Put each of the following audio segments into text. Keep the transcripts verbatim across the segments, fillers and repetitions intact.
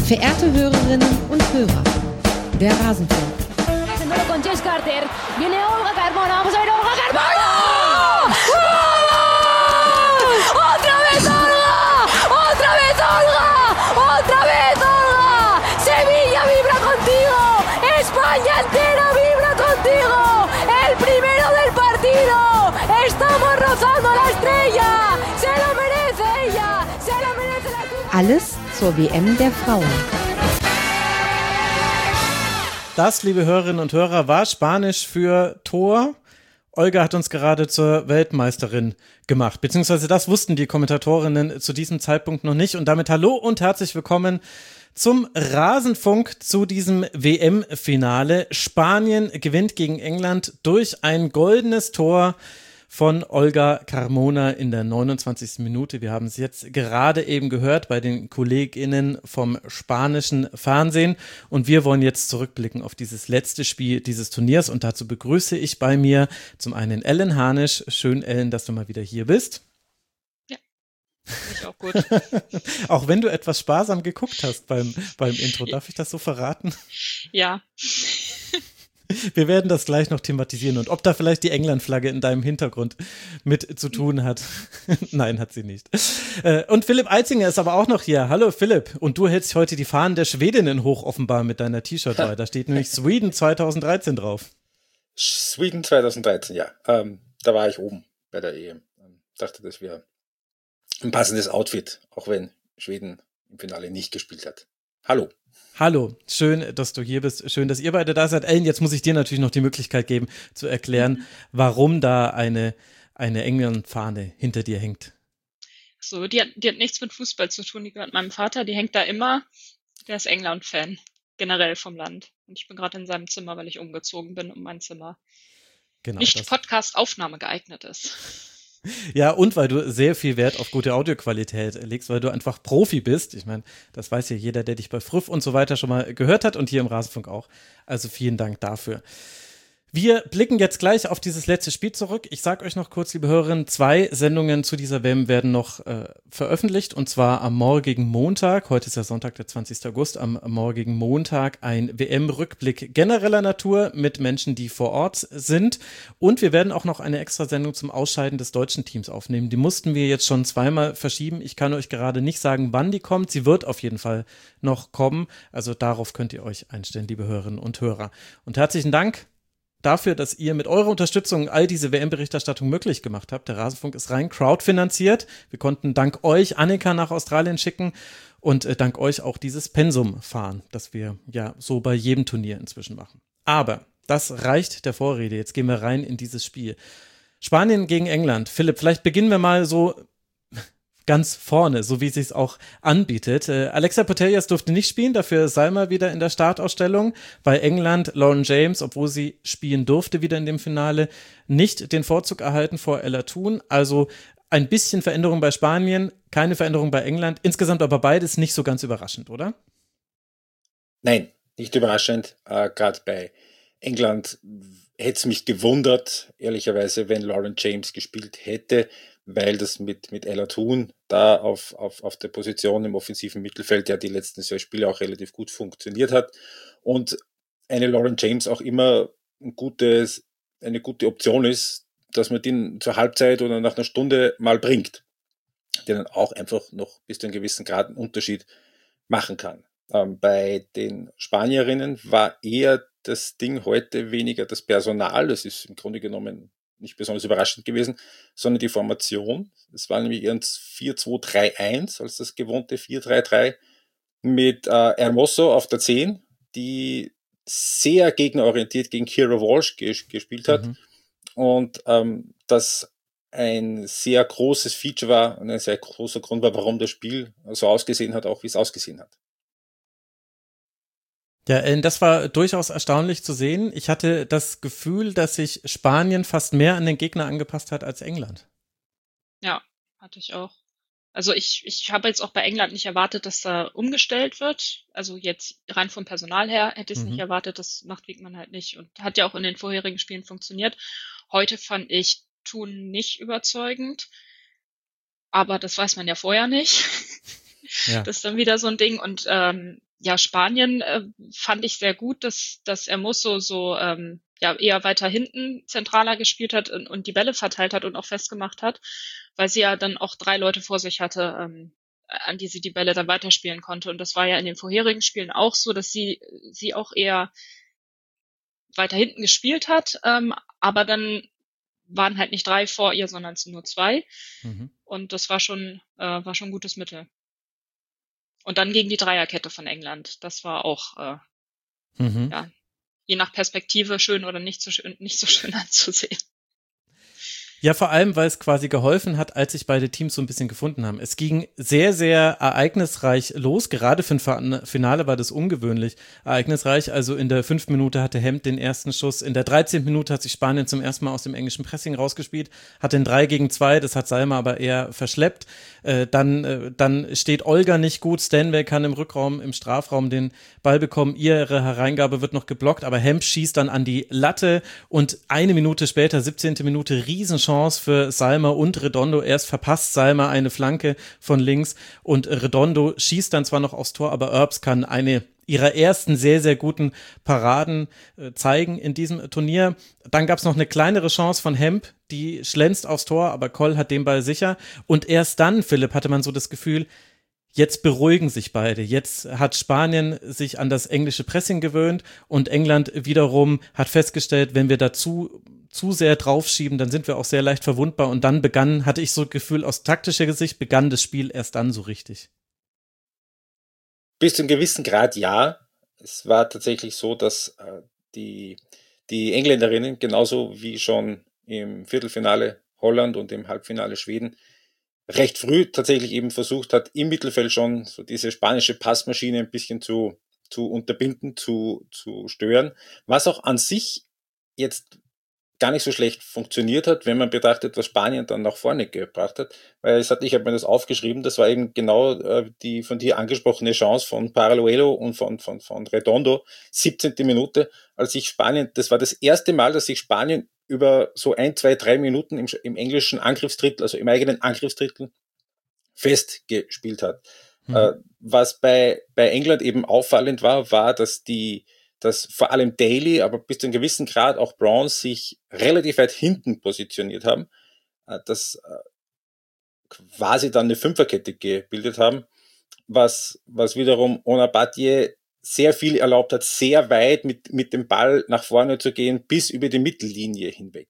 Verehrte Hörerinnen und Hörer, der Rasenfunk. Con Jess Carter. Viene Olga Carmona. Vamos a ver Olga Carmona. ¡Otra vez Olga! ¡Otra vez Olga! ¡Otra vez Olga! Sevilla vibra contigo. España entera vibra contigo. El primero del partido. Estamos rozando la estrella. Se lo merece ella. Se lo merece la Copa. Alles zur W M der Frauen. Das, liebe Hörerinnen und Hörer, war Spanisch für Tor. Olga hat uns gerade zur Weltmeisterin gemacht, beziehungsweise das wussten die Kommentatorinnen zu diesem Zeitpunkt noch nicht. Und damit hallo und herzlich willkommen zum Rasenfunk zu diesem W M-Finale. Spanien gewinnt gegen England durch ein goldenes Tor von Olga Carmona in der neunundzwanzigsten Minute. Wir haben es jetzt gerade eben gehört bei den KollegInnen vom spanischen Fernsehen und wir wollen jetzt zurückblicken auf dieses letzte Spiel dieses Turniers und dazu begrüße ich bei mir zum einen Ellen Harnisch. Schön, Ellen, dass du mal wieder hier bist. Ja, finde ich auch gut. Auch wenn du etwas sparsam geguckt hast beim, beim Intro, darf ich das so verraten? Ja. Wir werden das gleich noch thematisieren und ob da vielleicht die England-Flagge in deinem Hintergrund mit zu tun hat. Nein, hat sie nicht. Und Philipp Eitzinger ist aber auch noch hier. Hallo Philipp. Und du hältst heute die Fahnen der Schwedinnen hoch offenbar mit deiner T-Shirt-Wahl. Da steht nämlich Sweden zweitausenddreizehn drauf. Sweden zweitausenddreizehn, ja. Ähm, da war ich oben bei der E M. Ähm, dachte, das wäre ein passendes Outfit, auch wenn Schweden im Finale nicht gespielt hat. Hallo. Hallo, schön, dass du hier bist. Schön, dass ihr beide da seid. Ellen, jetzt muss ich dir natürlich noch die Möglichkeit geben, zu erklären, mhm. warum da eine, eine England-Fahne hinter dir hängt. So, die hat, die hat nichts mit Fußball zu tun. Die gehört meinem Vater. Die hängt da immer. Der ist England-Fan, generell vom Land. Und ich bin gerade in seinem Zimmer, weil ich umgezogen bin und mein Zimmer genau, nicht Podcast-Aufnahme geeignet ist. Ja, und weil du sehr viel Wert auf gute Audioqualität legst, weil du einfach Profi bist. Ich meine, das weiß ja jeder, der dich bei Früff und so weiter schon mal gehört hat und hier im Rasenfunk auch. Also vielen Dank dafür. Wir blicken jetzt gleich auf dieses letzte Spiel zurück. Ich sage euch noch kurz, liebe Hörerinnen, zwei Sendungen zu dieser W M werden noch äh, veröffentlicht und zwar am morgigen Montag. Heute ist ja Sonntag, der zwanzigsten August. Am morgigen Montag ein W M-Rückblick genereller Natur mit Menschen, die vor Ort sind. Und wir werden auch noch eine extra Sendung zum Ausscheiden des deutschen Teams aufnehmen. Die mussten wir jetzt schon zweimal verschieben. Ich kann euch gerade nicht sagen, wann die kommt. Sie wird auf jeden Fall noch kommen. Also darauf könnt ihr euch einstellen, liebe Hörerinnen und Hörer. Und herzlichen Dank dafür, dass ihr mit eurer Unterstützung all diese W M-Berichterstattung möglich gemacht habt. Der Rasenfunk ist rein crowdfinanziert. Wir konnten dank euch Annika nach Australien schicken und äh, dank euch auch dieses Pensum fahren, das wir ja so bei jedem Turnier inzwischen machen. Aber das reicht der Vorrede. Jetzt gehen wir rein in dieses Spiel. Spanien gegen England. Philipp, vielleicht beginnen wir mal so ganz vorne, so wie es sich auch anbietet. Äh, Alexa Putellas durfte nicht spielen, dafür Salma wieder in der Startausstellung. Bei England Lauren James, obwohl sie spielen durfte wieder in dem Finale, nicht den Vorzug erhalten vor Ella Toone. Also ein bisschen Veränderung bei Spanien, keine Veränderung bei England. Insgesamt aber beides nicht so ganz überraschend, oder? Nein, nicht überraschend. Äh, Gerade bei England hätte es mich gewundert, ehrlicherweise, wenn Lauren James gespielt hätte, weil das mit, mit Ella Toone da auf, auf, auf der Position im offensiven Mittelfeld ja die letzten zwei Spiele auch relativ gut funktioniert hat und eine Lauren James auch immer ein gutes, eine gute Option ist, dass man den zur Halbzeit oder nach einer Stunde mal bringt, der dann auch einfach noch bis zu einem gewissen Grad einen Unterschied machen kann. Ähm, bei den Spanierinnen war eher das Ding heute weniger das Personal, das ist im Grunde genommen nicht besonders überraschend gewesen, sondern die Formation. Es war nämlich eher ein vier zwei drei eins als das gewohnte vier drei drei mit äh, Hermoso auf der zehn, die sehr gegnerorientiert gegen Keira Walsh ges- gespielt hat mhm. und ähm, das ein sehr großes Feature war und ein sehr großer Grund war, warum das Spiel so ausgesehen hat, auch wie es ausgesehen hat. Ja, das war durchaus erstaunlich zu sehen. Ich hatte das Gefühl, dass sich Spanien fast mehr an den Gegner angepasst hat als England. Ja, hatte ich auch. Also ich, ich habe jetzt auch bei England nicht erwartet, dass da umgestellt wird. Also jetzt rein vom Personal her hätte ich es mhm. nicht erwartet. Das macht Wiegmann halt nicht und hat ja auch in den vorherigen Spielen funktioniert. Heute fand ich Toone nicht überzeugend. Aber das weiß man ja vorher nicht. Ja. Das ist dann wieder so ein Ding. Und ähm, ja, Spanien äh, fand ich sehr gut, dass, dass Hermoso so ähm, ja, eher weiter hinten zentraler gespielt hat und, und die Bälle verteilt hat und auch festgemacht hat, weil sie ja dann auch drei Leute vor sich hatte, ähm, an die sie die Bälle dann weiterspielen konnte. Und das war ja in den vorherigen Spielen auch so, dass sie sie auch eher weiter hinten gespielt hat, ähm, aber dann waren halt nicht drei vor ihr, sondern nur zwei. Mhm. Und das war schon, äh, war schon ein gutes Mittel. Und dann gegen die Dreierkette von England. Das war auch, äh, Mhm. ja, je nach Perspektive schön oder nicht so schön, nicht so schön anzusehen. Ja, vor allem, weil es quasi geholfen hat, als sich beide Teams so ein bisschen gefunden haben. Es ging sehr, sehr ereignisreich los. Gerade für ein Finale war das ungewöhnlich ereignisreich. Also in der fünften Minute hatte Hemd den ersten Schuss. In der dreizehnten Minute hat sich Spanien zum ersten Mal aus dem englischen Pressing rausgespielt, hat den drei gegen zwei, das hat Salma aber eher verschleppt. Äh, dann, äh, dann steht Olga nicht gut. Stanway kann im Rückraum, im Strafraum den Ball bekommen. Ihre Hereingabe wird noch geblockt, aber Hemd schießt dann an die Latte und eine Minute später, siebzehnte Minute, Riesenchance für Salma und Redondo. Erst verpasst Salma eine Flanke von links und Redondo schießt dann zwar noch aufs Tor, aber Earps kann eine ihrer ersten sehr, sehr guten Paraden äh, zeigen in diesem Turnier. Dann gab es noch eine kleinere Chance von Hemp, die schlänzt aufs Tor, aber Koll hat den Ball sicher. Und erst dann, Philipp, hatte man so das Gefühl, jetzt beruhigen sich beide. Jetzt hat Spanien sich an das englische Pressing gewöhnt und England wiederum hat festgestellt, wenn wir dazu zu sehr draufschieben, dann sind wir auch sehr leicht verwundbar. Und dann begann, hatte ich so ein Gefühl, aus taktischer Sicht begann das Spiel erst dann so richtig. Bis zu einem gewissen Grad ja. Es war tatsächlich so, dass äh, die, die Engländerinnen genauso wie schon im Viertelfinale Holland und im Halbfinale Schweden recht früh tatsächlich eben versucht hat, im Mittelfeld schon so diese spanische Passmaschine ein bisschen zu, zu unterbinden, zu, zu stören, was auch an sich jetzt gar nicht so schlecht funktioniert hat, wenn man betrachtet, was Spanien dann nach vorne gebracht hat. Weil es hat, ich habe mir das aufgeschrieben, das war eben genau äh, die von dir angesprochene Chance von Paraluelo und von, von, von Redondo, siebzehnte Minute, als sich Spanien, das war das erste Mal, dass sich Spanien über so ein, zwei, drei Minuten im, im englischen Angriffsdrittel, also im eigenen Angriffsdrittel, festgespielt hat. Mhm. Äh, was bei, bei England eben auffallend war, war, dass die dass vor allem Daly, aber bis zu einem gewissen Grad auch Bronze sich relativ weit hinten positioniert haben, dass quasi dann eine Fünferkette gebildet haben, was, was wiederum Onabatje sehr viel erlaubt hat, sehr weit mit, mit dem Ball nach vorne zu gehen, bis über die Mittellinie hinweg.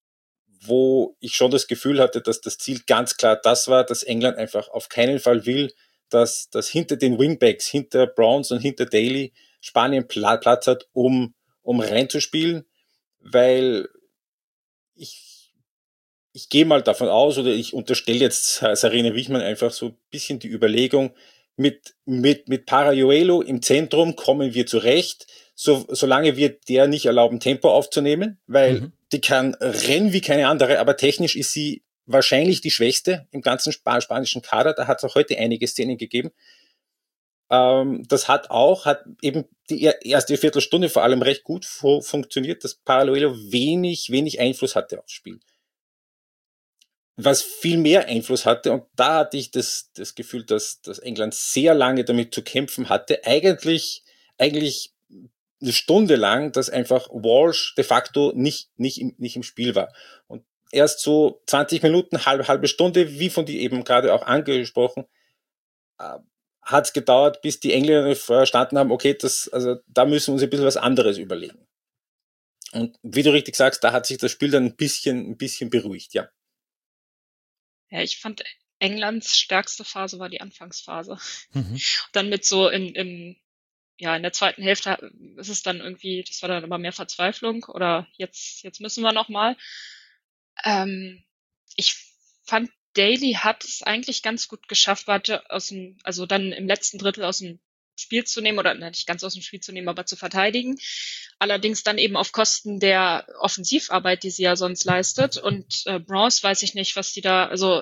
Wo ich schon das Gefühl hatte, dass das Ziel ganz klar das war, dass England einfach auf keinen Fall will, dass, dass hinter den Wingbacks, hinter Bronze und hinter Daly Spanien Platz hat, um, um reinzuspielen, weil ich, ich gehe mal davon aus, oder ich unterstelle jetzt Sarina Wichmann einfach so ein bisschen die Überlegung, mit, mit, mit Parajuelo im Zentrum kommen wir zurecht, so, solange wir der nicht erlauben, Tempo aufzunehmen, weil mhm. die kann rennen wie keine andere, aber technisch ist sie wahrscheinlich die Schwächste im ganzen spanischen Kader, da hat es auch heute einige Szenen gegeben. Das hat auch, hat eben die erste Viertelstunde vor allem recht gut fu- funktioniert, dass Paraluelo wenig, wenig Einfluss hatte aufs Spiel. Was viel mehr Einfluss hatte, und da hatte ich das, das Gefühl, dass, dass England sehr lange damit zu kämpfen hatte, eigentlich, eigentlich eine Stunde lang, dass einfach Walsh de facto nicht, nicht im, nicht im Spiel war. Und erst so zwanzig Minuten, halbe, halbe Stunde, wie von dir eben gerade auch angesprochen, äh, hat es gedauert, bis die Engländer verstanden haben, okay, das, also da müssen wir uns ein bisschen was anderes überlegen. Und wie du richtig sagst, da hat sich das Spiel dann ein bisschen, ein bisschen beruhigt, ja. Ja, ich fand Englands stärkste Phase war die Anfangsphase. Mhm. Dann mit so in, in, ja, in der zweiten Hälfte ist es dann irgendwie, das war dann immer mehr Verzweiflung oder jetzt, jetzt müssen wir noch mal. Ähm, ich fand, Daly hat es eigentlich ganz gut geschafft, warte, aus dem, also dann im letzten Drittel aus dem Spiel zu nehmen oder nicht ganz aus dem Spiel zu nehmen, aber zu verteidigen. Allerdings dann eben auf Kosten der Offensivarbeit, die sie ja sonst leistet. Und äh, Bronze weiß ich nicht, was die da, also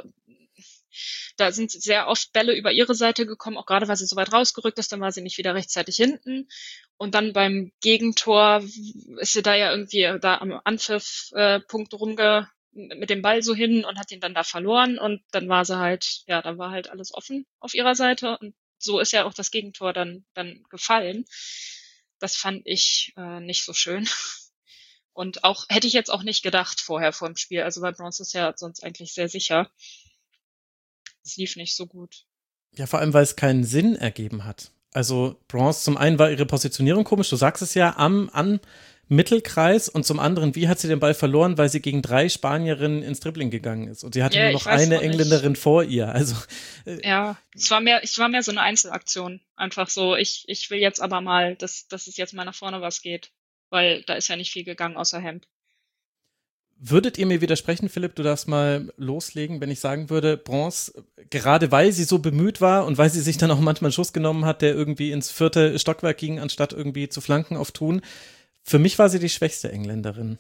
da sind sehr oft Bälle über ihre Seite gekommen, auch gerade weil sie so weit rausgerückt ist, dann war sie nicht wieder rechtzeitig hinten. Und dann beim Gegentor ist sie da ja irgendwie da am Anpfiff-Punkt äh, rumge mit dem Ball so hin und hat ihn dann da verloren und dann war sie halt, ja, dann war halt alles offen auf ihrer Seite und so ist ja auch das Gegentor dann, dann gefallen. Das fand ich äh, nicht so schön. Und auch, hätte ich jetzt auch nicht gedacht vorher vor dem Spiel. Also, weil Bronze ist ja sonst eigentlich sehr sicher. Es lief nicht so gut. Ja, vor allem, weil es keinen Sinn ergeben hat. Also Bronze, zum einen war ihre Positionierung komisch, du sagst es ja, am, am Mittelkreis, und zum anderen, wie hat sie den Ball verloren, weil sie gegen drei Spanierinnen ins Dribbling gegangen ist und sie hatte Ja, nur ich noch weiß eine auch nicht. Engländerin vor ihr. Also äh, Ja, es war mehr, es war mehr so eine Einzelaktion. Einfach so, ich, ich will jetzt aber mal, dass, dass es jetzt mal nach vorne was geht. Weil da ist ja nicht viel gegangen außer Hemd. würdet ihr mir widersprechen, Philipp, du darfst mal loslegen, wenn ich sagen würde, Bronze, gerade weil sie so bemüht war und weil sie sich dann auch manchmal einen Schuss genommen hat, der irgendwie ins vierte Stockwerk ging, anstatt irgendwie zu Flanken auf Thun, für mich war sie die schwächste Engländerin.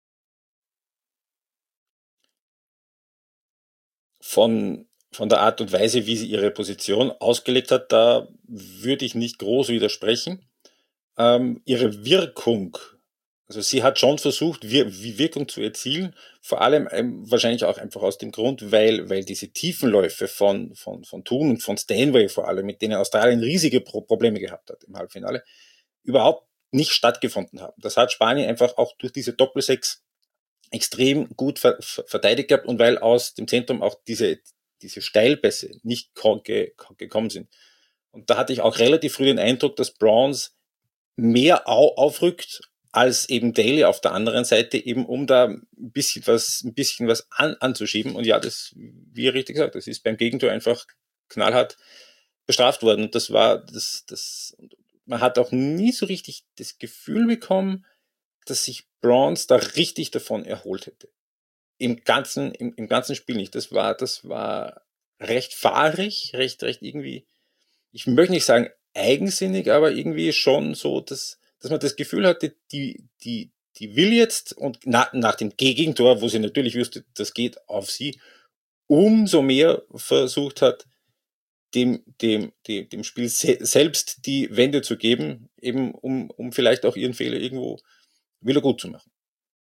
Von, von der Art und Weise, wie sie ihre Position ausgelegt hat, da würde ich nicht groß widersprechen. Ähm, ihre Wirkung, also sie hat schon versucht, Wir- Wirkung zu erzielen, vor allem ähm, wahrscheinlich auch einfach aus dem Grund, weil, weil diese Tiefenläufe von, von, von Thun und von Stanway vor allem, mit denen Australien riesige Pro- Probleme gehabt hat im Halbfinale, überhaupt nicht stattgefunden haben. Das hat Spanien einfach auch durch diese Doppelsechs extrem gut ver ver verteidigt gehabt, und weil aus dem Zentrum auch diese, diese Steilpässe nicht ge gekommen sind. Und da hatte ich auch relativ früh den Eindruck, dass Bronze mehr au aufrückt als eben Daly auf der anderen Seite, eben um da ein bisschen was, ein bisschen was an, anzuschieben. Und ja, das, wie ihr richtig gesagt, das ist beim Gegentor einfach knallhart bestraft worden. Und das war, das, das, man hat auch nie so richtig das Gefühl bekommen, dass sich Bronze da richtig davon erholt hätte. Im ganzen, im, im ganzen Spiel nicht. Das war, das war recht fahrig, recht, recht irgendwie, ich möchte nicht sagen eigensinnig, aber irgendwie schon so, dass, dass man das Gefühl hatte, die, die, die will jetzt, und na, nach dem Gegentor, wo sie natürlich wusste, das geht auf sie, umso mehr versucht hat, dem, dem, dem, dem Spiel se selbst die Wende zu geben, eben um, um vielleicht auch ihren Fehler irgendwo wieder gut zu machen.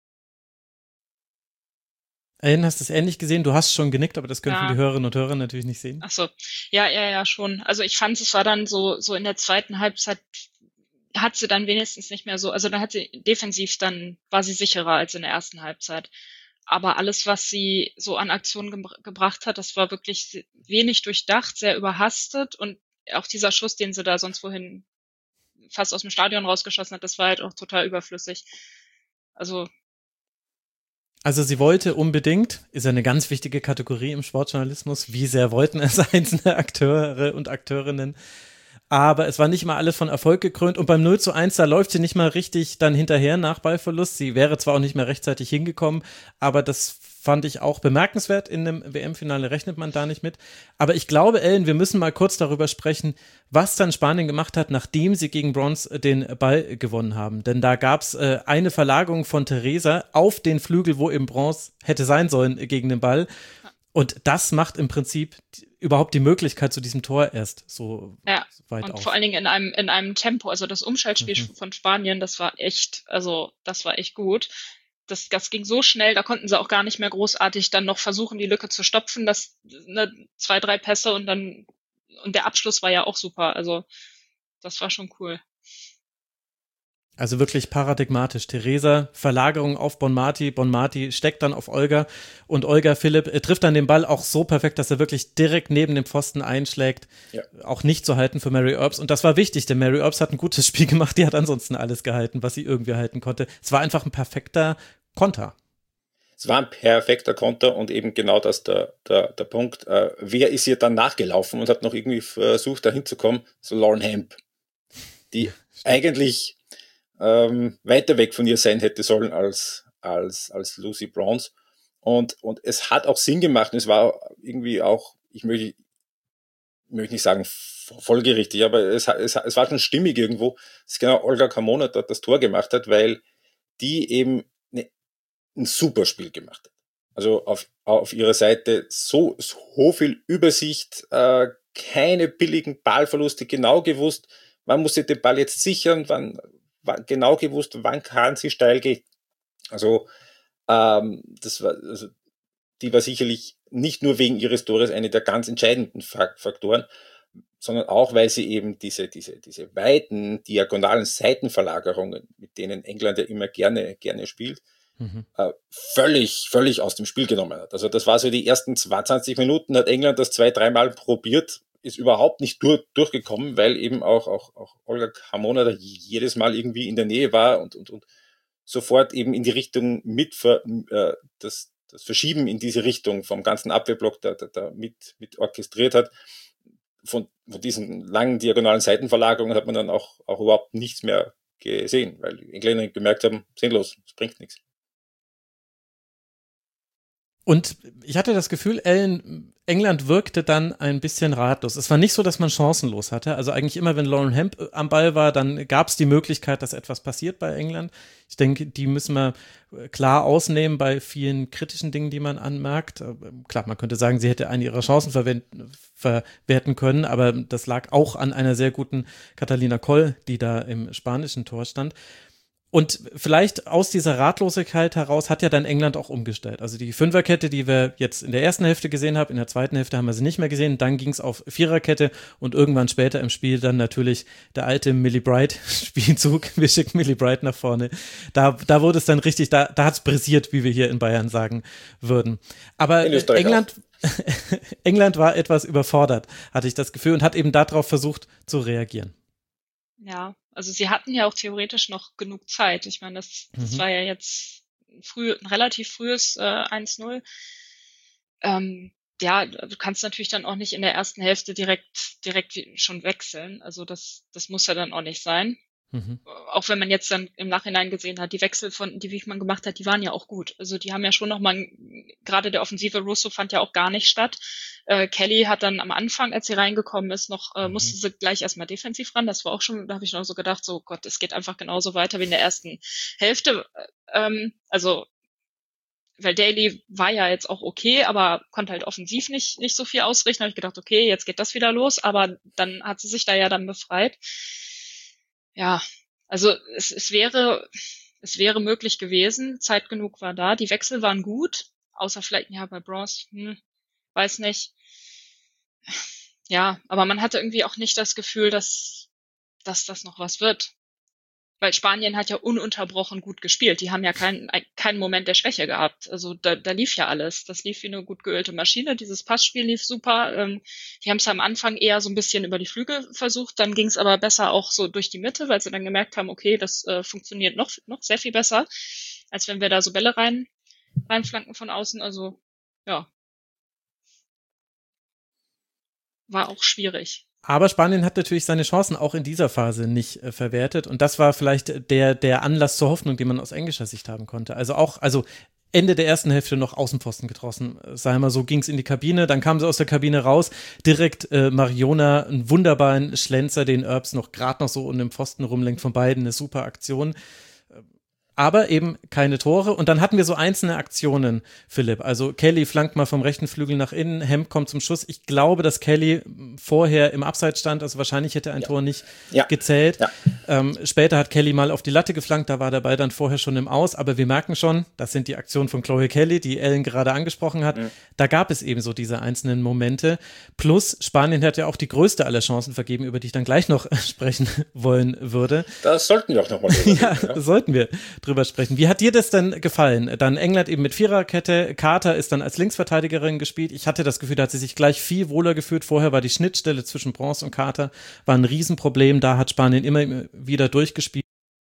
Ellen, hast du es ähnlich gesehen? Du hast schon genickt, aber das können Ja. die Hörerinnen und Hörer natürlich nicht sehen. Ach so. Ja, ja, ja, schon. Also ich fand, es war dann so, so in der zweiten Halbzeit hat sie dann wenigstens nicht mehr so, also da hat sie defensiv dann, war sie sicherer als in der ersten Halbzeit. Aber alles, was sie so an Aktionen ge gebracht hat, das war wirklich wenig durchdacht, sehr überhastet, und auch dieser Schuss, den sie da sonst wohin fast aus dem Stadion rausgeschossen hat, das war halt auch total überflüssig. Also Also sie wollte unbedingt, ist ja eine ganz wichtige Kategorie im Sportjournalismus, wie sehr wollten es einzelne Akteure und Akteurinnen, aber es war nicht mal alles von Erfolg gekrönt, und beim null zu eins, da läuft sie nicht mal richtig dann hinterher nach Ballverlust. Sie wäre zwar auch nicht mehr rechtzeitig hingekommen, aber das fand ich auch bemerkenswert. In einem W M-Finale rechnet man da nicht mit. Aber ich glaube, Ellen, wir müssen mal kurz darüber sprechen, was dann Spanien gemacht hat, nachdem sie gegen Bronze den Ball gewonnen haben. Denn da gab es äh, eine Verlagerung von Teresa auf den Flügel, wo eben Bronze hätte sein sollen äh, gegen den Ball. Und das macht im Prinzip überhaupt die Möglichkeit zu diesem Tor erst so ja, weit und auf. vor allen Dingen in einem, in einem Tempo, also das Umschaltspiel Mhm. von Spanien, das war echt, also das war echt gut. Das, das ging so schnell, da konnten sie auch gar nicht mehr großartig dann noch versuchen, die Lücke zu stopfen. Das, ne, zwei, drei Pässe und dann, und der Abschluss war ja auch super. Also das war schon cool. Also wirklich paradigmatisch. Theresa, Verlagerung auf Bonmati, Bonmati steckt dann auf Olga, und Olga Philipp äh, trifft dann den Ball auch so perfekt, dass er wirklich direkt neben dem Pfosten einschlägt. Ja. Auch nicht zu halten für Mary Earps, und das war wichtig, denn Mary Earps hat ein gutes Spiel gemacht, die hat ansonsten alles gehalten, was sie irgendwie halten konnte. Es war einfach ein perfekter Konter. Es war ein perfekter Konter, und eben genau das der, der, der Punkt. Äh, wer ist ihr dann nachgelaufen und hat noch irgendwie versucht, da hinzukommen? So Lauren Hemp, die Ja, eigentlich ähm, weiter weg von ihr sein hätte sollen als, als, als Lucy Bronze. Und, und es hat auch Sinn gemacht, und es war irgendwie auch, ich möchte, ich möchte nicht sagen folgerichtig, aber es, es, es war schon stimmig irgendwo, dass genau Olga Carmona dort das Tor gemacht hat, weil die eben eine, ein super Spiel gemacht hat. Also auf, auf ihrer Seite so, so viel Übersicht, äh, keine billigen Ballverluste, genau gewusst, wann muss sie den Ball jetzt sichern, wann, wann genau gewusst, wann kann sie steil gehen. Also ähm, das war, also die war sicherlich nicht nur wegen ihres Tores eine der ganz entscheidenden Faktoren, sondern auch, weil sie eben diese, diese, diese weiten, diagonalen Seitenverlagerungen, mit denen England ja immer gerne, gerne spielt, mhm. äh, völlig, völlig aus dem Spiel genommen hat. Also das war so die ersten zwanzig Minuten, hat England das zwei, dreimal probiert, ist überhaupt nicht durch, durchgekommen, weil eben auch, auch, auch Olga Carmona da jedes Mal irgendwie in der Nähe war und, und, und sofort eben in die Richtung mit, äh, das, das Verschieben in diese Richtung vom ganzen Abwehrblock da, da, da mit, mit orchestriert hat. Von, von diesen langen diagonalen Seitenverlagerungen hat man dann auch, auch überhaupt nichts mehr gesehen, weil die Engländer gemerkt haben, sinnlos, es bringt nichts. Und ich hatte das Gefühl, Ellen, England wirkte dann ein bisschen ratlos. Es war nicht so, dass man chancenlos hatte. Also eigentlich immer, wenn Lauren Hemp am Ball war, dann gab es die Möglichkeit, dass etwas passiert bei England. Ich denke, die müssen wir klar ausnehmen bei vielen kritischen Dingen, die man anmerkt. Klar, man könnte sagen, sie hätte eine ihrer Chancen verwenden, verwerten können, aber das lag auch an einer sehr guten Catalina Coll, die da im spanischen Tor stand. Und vielleicht aus dieser Ratlosigkeit heraus hat ja dann England auch umgestellt. Also die Fünferkette, die wir jetzt in der ersten Hälfte gesehen haben, in der zweiten Hälfte haben wir sie nicht mehr gesehen. Dann ging es auf Viererkette und irgendwann später im Spiel dann natürlich der alte Millie Bright-Spielzug. Wir schicken Millie Bright nach vorne. Da, da wurde es dann richtig, da, da hat es brisiert, wie wir hier in Bayern sagen würden. Aber England, England war etwas überfordert, hatte ich das Gefühl, und hat eben darauf versucht zu reagieren. Ja, also sie hatten ja auch theoretisch noch genug Zeit. Ich meine, das, das mhm. war ja jetzt früh, ein relativ frühes äh, eins null. Ähm, ja, du kannst natürlich dann auch nicht in der ersten Hälfte direkt direkt schon wechseln. Also das das muss ja dann auch nicht sein. Mhm. Auch wenn man jetzt dann im Nachhinein gesehen hat, die Wechsel von, die Wichmann gemacht hat, die waren ja auch gut. Also die haben ja schon nochmal, gerade der offensive Russo fand ja auch gar nicht statt. Äh, Kelly hat dann am Anfang, als sie reingekommen ist, noch, äh, musste sie gleich erstmal defensiv ran. Das war auch schon, da habe ich noch so gedacht, so Gott, es geht einfach genauso weiter wie in der ersten Hälfte. Ähm, also, weil Daly war ja jetzt auch okay, aber konnte halt offensiv nicht nicht so viel ausrichten. Da habe ich gedacht, okay, jetzt geht das wieder los. Aber dann hat sie sich da ja dann befreit. Ja, also es, es wäre es wäre möglich gewesen, Zeit genug war da, die Wechsel waren gut, außer vielleicht ja bei Bronze, hm, weiß nicht. Ja, aber man hatte irgendwie auch nicht das Gefühl, dass dass das noch was wird. Weil Spanien hat ja ununterbrochen gut gespielt. Die haben ja keinen keinen Moment der Schwäche gehabt. Also da, da lief ja alles. Das lief wie eine gut geölte Maschine. Dieses Passspiel lief super. Ähm, die haben es am Anfang eher so ein bisschen über die Flügel versucht. Dann ging es aber besser auch so durch die Mitte, weil sie dann gemerkt haben, okay, das äh, funktioniert noch noch sehr viel besser, als wenn wir da so Bälle rein reinflanken von außen. Also ja, war auch schwierig. Aber Spanien hat natürlich seine Chancen auch in dieser Phase nicht äh, verwertet. Und das war vielleicht der, der Anlass zur Hoffnung, den man aus englischer Sicht haben konnte. Also auch, also Ende der ersten Hälfte noch Außenpfosten getroffen. Sei mal so, ging es in die Kabine, dann kam sie aus der Kabine raus, direkt äh, Mariona, einen wunderbaren Schlenzer, den Earps noch gerade noch so um den Pfosten rumlenkt von beiden, eine super Aktion. Aber eben keine Tore. Und dann hatten wir so einzelne Aktionen, Philipp. Also Kelly flankt mal vom rechten Flügel nach innen, Hemp kommt zum Schuss. Ich glaube, dass Kelly vorher im Abseits stand, also wahrscheinlich hätte ein ja. Tor nicht ja. gezählt. Ja. Ähm, später hat Kelly mal auf die Latte geflankt, da war der Ball dann vorher schon im Aus. Aber wir merken schon, das sind die Aktionen von Chloe Kelly, die Ellen gerade angesprochen hat. Mhm. Da gab es eben so diese einzelnen Momente. Plus Spanien hat ja auch die größte aller Chancen vergeben, über die ich dann gleich noch sprechen wollen würde. Das sollten wir auch noch mal ja, ja, sollten wir drüber sprechen. Wie hat dir das denn gefallen? Dann England eben mit Viererkette, Carter ist dann als Linksverteidigerin gespielt. Ich hatte das Gefühl, da hat sie sich gleich viel wohler gefühlt. Vorher war die Schnittstelle zwischen Bronze und Carter war ein Riesenproblem. Da hat Spanien immer wieder durchgespielt.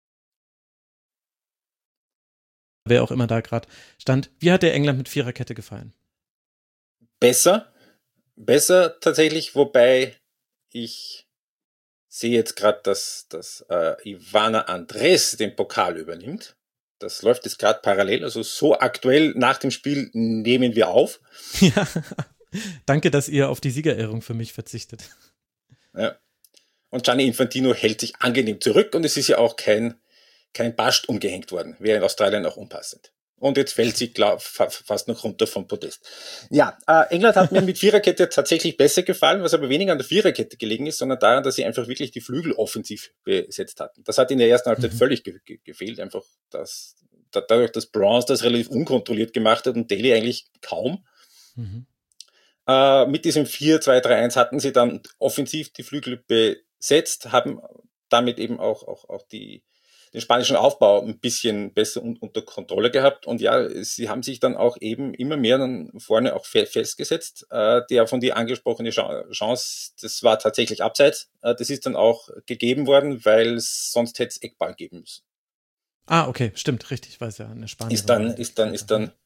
Wer auch immer da gerade stand. Wie hat dir England mit Viererkette gefallen? Besser. Besser tatsächlich, wobei ich sehe jetzt gerade, dass, dass äh, Ivana Andres den Pokal übernimmt. Das läuft jetzt gerade parallel, also so aktuell nach dem Spiel nehmen wir auf. Ja, danke, dass ihr auf die Siegerehrung für mich verzichtet. Ja. Und Gianni Infantino hält sich angenehm zurück und es ist ja auch kein, kein Bast umgehängt worden. Wäre in Australien auch unpassend. Und jetzt fällt sie glaub, fast noch runter vom Podest. Ja, äh, England hat mir mit Viererkette tatsächlich besser gefallen, was aber weniger an der Viererkette gelegen ist, sondern daran, dass sie einfach wirklich die Flügel offensiv besetzt hatten. Das hat in der ersten Halbzeit mhm. völlig ge- ge- gefehlt, einfach dass, da, dadurch, dass Bronze das relativ unkontrolliert gemacht hat und Daly eigentlich kaum. Mhm. Äh, mit diesem vier zwei drei eins hatten sie dann offensiv die Flügel besetzt, haben damit eben auch, auch, auch die, den spanischen Aufbau ein bisschen besser un- unter Kontrolle gehabt. Und ja, sie haben sich dann auch eben immer mehr dann vorne auch fe- festgesetzt. Äh, der von dir angesprochene Cha- Chance, das war tatsächlich abseits. Äh, das ist dann auch gegeben worden, weil sonst hätte es Eckball geben müssen. Ah, okay, stimmt, richtig, weiß ja, eine Spanierin. Ist dann, ist dann, ist dann,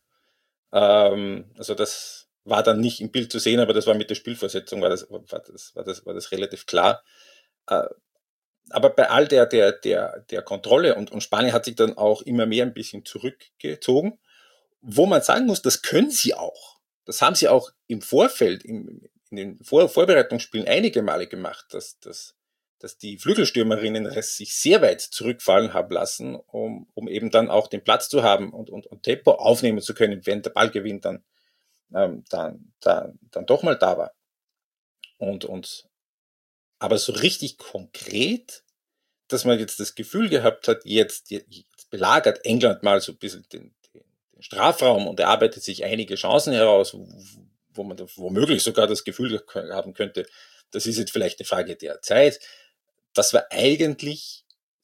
ähm, also das war dann nicht im Bild zu sehen, aber das war mit der Spielvorsetzung, war das, war das, war das, war das relativ klar. Äh, aber bei all der, der, der, der Kontrolle und, und Spanien hat sich dann auch immer mehr ein bisschen zurückgezogen, wo man sagen muss, das können sie auch. Das haben sie auch im Vorfeld, im, in den Vor- Vorbereitungsspielen einige Male gemacht, dass, dass, dass die Flügelstürmerinnen sich sehr weit zurückfallen haben lassen, um, um eben dann auch den Platz zu haben und, und, und Tempo aufnehmen zu können, wenn der Ballgewinn dann, ähm, dann, dann, dann doch mal da war. Und, und, aber so richtig konkret, dass man jetzt das Gefühl gehabt hat, jetzt, jetzt belagert England mal so ein bisschen den, den, den Strafraum und erarbeitet sich einige Chancen heraus, wo, wo man womöglich sogar das Gefühl haben könnte, das ist jetzt vielleicht eine Frage der Zeit. Das war eigentlich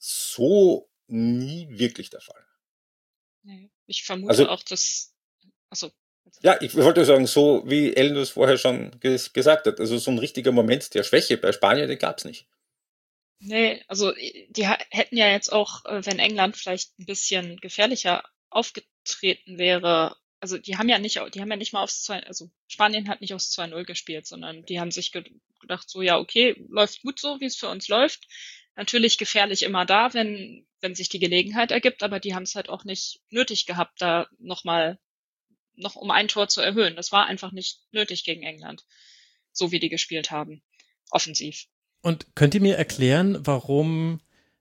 so nie wirklich der Fall. Nee, ich vermute Also- auch, dass. Achso. Ja, ich wollte sagen, so wie Ellen das vorher schon ges- gesagt hat, also so ein richtiger Moment der Schwäche bei Spanien, den gab's nicht. Nee, also die ha- hätten ja jetzt auch, äh, wenn England vielleicht ein bisschen gefährlicher aufgetreten wäre, also die haben ja nicht, au- die haben ja nicht mal aufs zwei, also Spanien hat nicht aufs zwei null gespielt, sondern die haben sich ge- gedacht, so ja, okay, läuft gut so, wie es für uns läuft. Natürlich gefährlich immer da, wenn, wenn sich die Gelegenheit ergibt, aber die haben es halt auch nicht nötig gehabt, da nochmal, noch um ein Tor zu erhöhen. Das war einfach nicht nötig gegen England, so wie die gespielt haben, offensiv. Und könnt ihr mir erklären, warum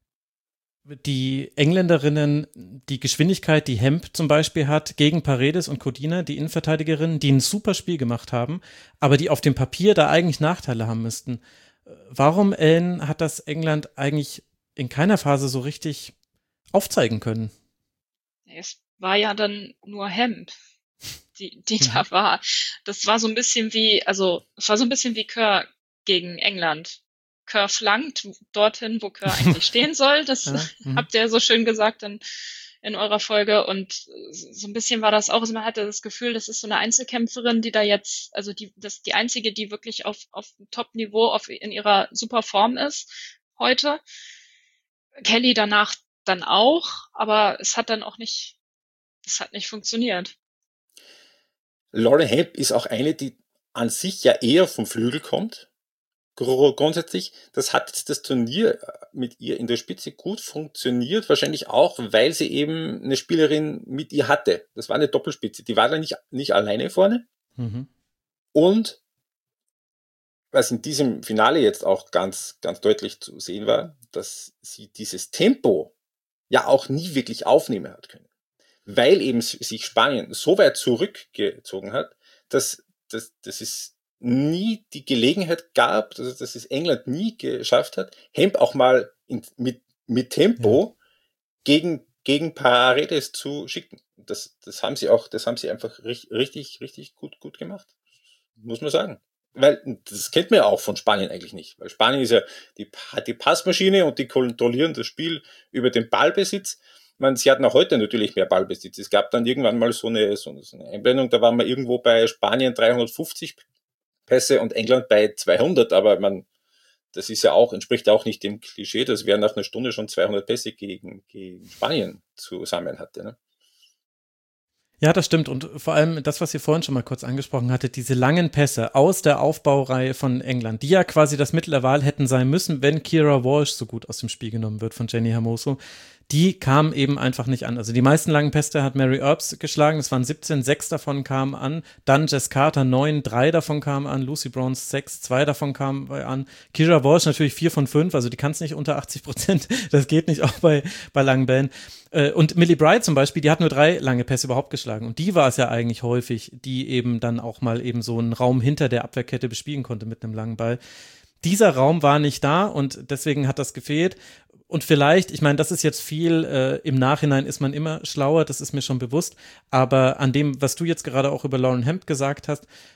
die Engländerinnen die Geschwindigkeit, die Hemp zum Beispiel hat, gegen Paredes und Codina, die Innenverteidigerinnen, die ein super Spiel gemacht haben, aber die auf dem Papier da eigentlich Nachteile haben müssten? Warum, Ellen, hat das England eigentlich in keiner Phase so richtig aufzeigen können? Es war ja dann nur Hemp, die, die da war. Das war so ein bisschen wie, also, es war so ein bisschen wie Kerr gegen England. Kerr flankt dorthin, wo Kerr eigentlich stehen soll. Das Ja, mhm. habt ihr so schön gesagt in, in eurer Folge. Und so ein bisschen war das auch, also man hatte das Gefühl, das ist so eine Einzelkämpferin, die da jetzt, also die, das ist die einzige, die wirklich auf, auf Top-Niveau auf, in ihrer super Form ist heute. Kelly danach dann auch, aber es hat dann auch nicht, es hat nicht funktioniert. Lauren Hemp ist auch eine, die an sich ja eher vom Flügel kommt. Gru- Grundsätzlich, das hat jetzt das Turnier mit ihr in der Spitze gut funktioniert, wahrscheinlich auch, weil sie eben eine Spielerin mit ihr hatte. Das war eine Doppelspitze, die war da nicht, nicht alleine vorne. Mhm. Und was in diesem Finale jetzt auch ganz, ganz deutlich zu sehen war, dass sie dieses Tempo ja auch nie wirklich aufnehmen hat können. Weil eben sich Spanien so weit zurückgezogen hat, dass, dass, dass es nie die Gelegenheit gab, also dass es England nie geschafft hat, Hemp auch mal in, mit, mit Tempo ja. gegen, gegen Paredes zu schicken. Das, das haben sie auch, das haben sie einfach richtig, richtig gut, gut gemacht. Muss man sagen. Weil, das kennt man ja auch von Spanien eigentlich nicht. Weil Spanien ist ja, die, hat die Passmaschine und die kontrollieren das Spiel über den Ballbesitz. Man, sie hatten auch heute natürlich mehr Ballbesitz. Es gab dann irgendwann mal so eine, so eine Einblendung, da waren wir irgendwo bei Spanien dreihundertfünfzig Pässe und England bei zweihundert, aber man, das ist ja auch, entspricht auch nicht dem Klischee, dass wer nach einer Stunde schon zweihundert Pässe gegen, gegen Spanien zusammen hatte, ne? Ja, das stimmt. Und vor allem das, was ihr vorhin schon mal kurz angesprochen hattet, diese langen Pässe aus der Aufbaureihe von England, die ja quasi das Mittel der Wahl hätten sein müssen, wenn Keira Walsh so gut aus dem Spiel genommen wird von Jenny Hermoso, die kamen eben einfach nicht an. Also die meisten langen Pässe hat Mary Earps geschlagen, das waren siebzehn, sechs davon kamen an, dann Jess Carter neun, drei davon kamen an, Lucy Bronze sechs, zwei davon kamen an, Keira Walsh natürlich vier von fünf, also die kann es nicht unter achtzig Prozent, das geht nicht auch bei, bei langen Bällen. Und Millie Bright zum Beispiel, die hat nur drei lange Pässe überhaupt geschlagen und die war es ja eigentlich häufig, die eben dann auch mal eben so einen Raum hinter der Abwehrkette bespielen konnte mit einem langen Ball. Dieser Raum war nicht da und deswegen hat das gefehlt. Und vielleicht, ich meine, das ist jetzt viel, äh, im Nachhinein ist man immer schlauer, das ist mir schon bewusst, aber an dem, was du jetzt gerade auch über Lauren Hemp gesagt hast,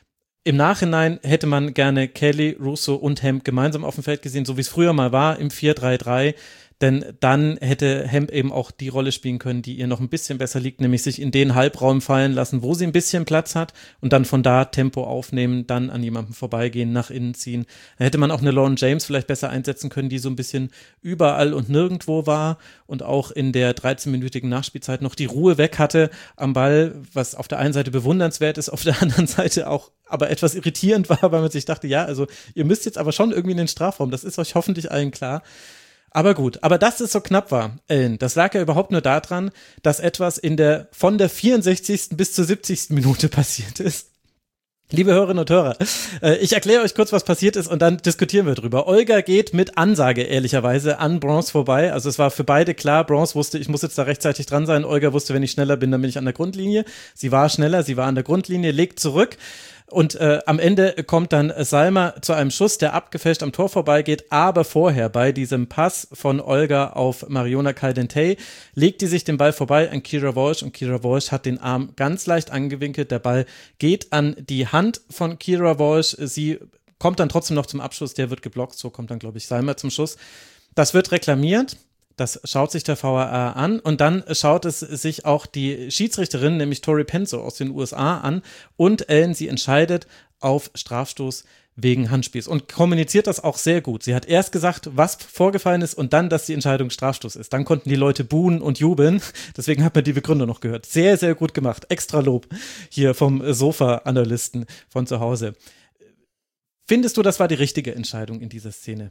Im Nachhinein hätte man gerne Kelly, Russo und Hemp gemeinsam auf dem Feld gesehen, so wie es früher mal war im vier drei drei. Denn dann hätte Hemp eben auch die Rolle spielen können, die ihr noch ein bisschen besser liegt, nämlich sich in den Halbraum fallen lassen, wo sie ein bisschen Platz hat und dann von da Tempo aufnehmen, dann an jemandem vorbeigehen, nach innen ziehen. Dann hätte man auch eine Lauren James vielleicht besser einsetzen können, die so ein bisschen überall und nirgendwo war und auch in der dreizehnminütigen Nachspielzeit noch die Ruhe weg hatte am Ball, was auf der einen Seite bewundernswert ist, auf der anderen Seite auch aber etwas irritierend war, weil man sich dachte, ja, also ihr müsst jetzt aber schon irgendwie in den Strafraum, das ist euch hoffentlich allen klar. Aber gut, aber dass es so knapp war, Ellen, das lag ja überhaupt nur daran, dass etwas in der von der vierundsechzigsten bis zur siebzigsten Minute passiert ist. Liebe Hörerinnen und Hörer, äh, ich erkläre euch kurz, was passiert ist und dann diskutieren wir drüber. Olga geht mit Ansage, ehrlicherweise, an Bronze vorbei. Also es war für beide klar, Bronze wusste, ich muss jetzt da rechtzeitig dran sein. Olga wusste, wenn ich schneller bin, dann bin ich an der Grundlinie. Sie war schneller, sie war an der Grundlinie, legt zurück. Und äh, am Ende kommt dann Salma zu einem Schuss, der abgefälscht am Tor vorbeigeht, aber vorher bei diesem Pass von Olga auf Mariona Caldentey legt die sich den Ball vorbei an Keira Walsh und Keira Walsh hat den Arm ganz leicht angewinkelt. Der Ball geht an die Hand von Keira Walsh. Sie kommt dann trotzdem noch zum Abschluss, der wird geblockt, so kommt dann, glaube ich, Salma zum Schuss. Das wird reklamiert. Das schaut sich der V A R an und dann schaut es sich auch die Schiedsrichterin, nämlich Tori Penso aus den U S A an und Ellen, sie entscheidet auf Strafstoß wegen Handspiels und kommuniziert das auch sehr gut. Sie hat erst gesagt, was vorgefallen ist und dann, dass die Entscheidung Strafstoß ist. Dann konnten die Leute buhen und jubeln. Deswegen hat man die Begründung noch gehört. Sehr, sehr gut gemacht. Extra Lob hier vom Sofa-Analysten von zu Hause. Findest du, das war die richtige Entscheidung in dieser Szene?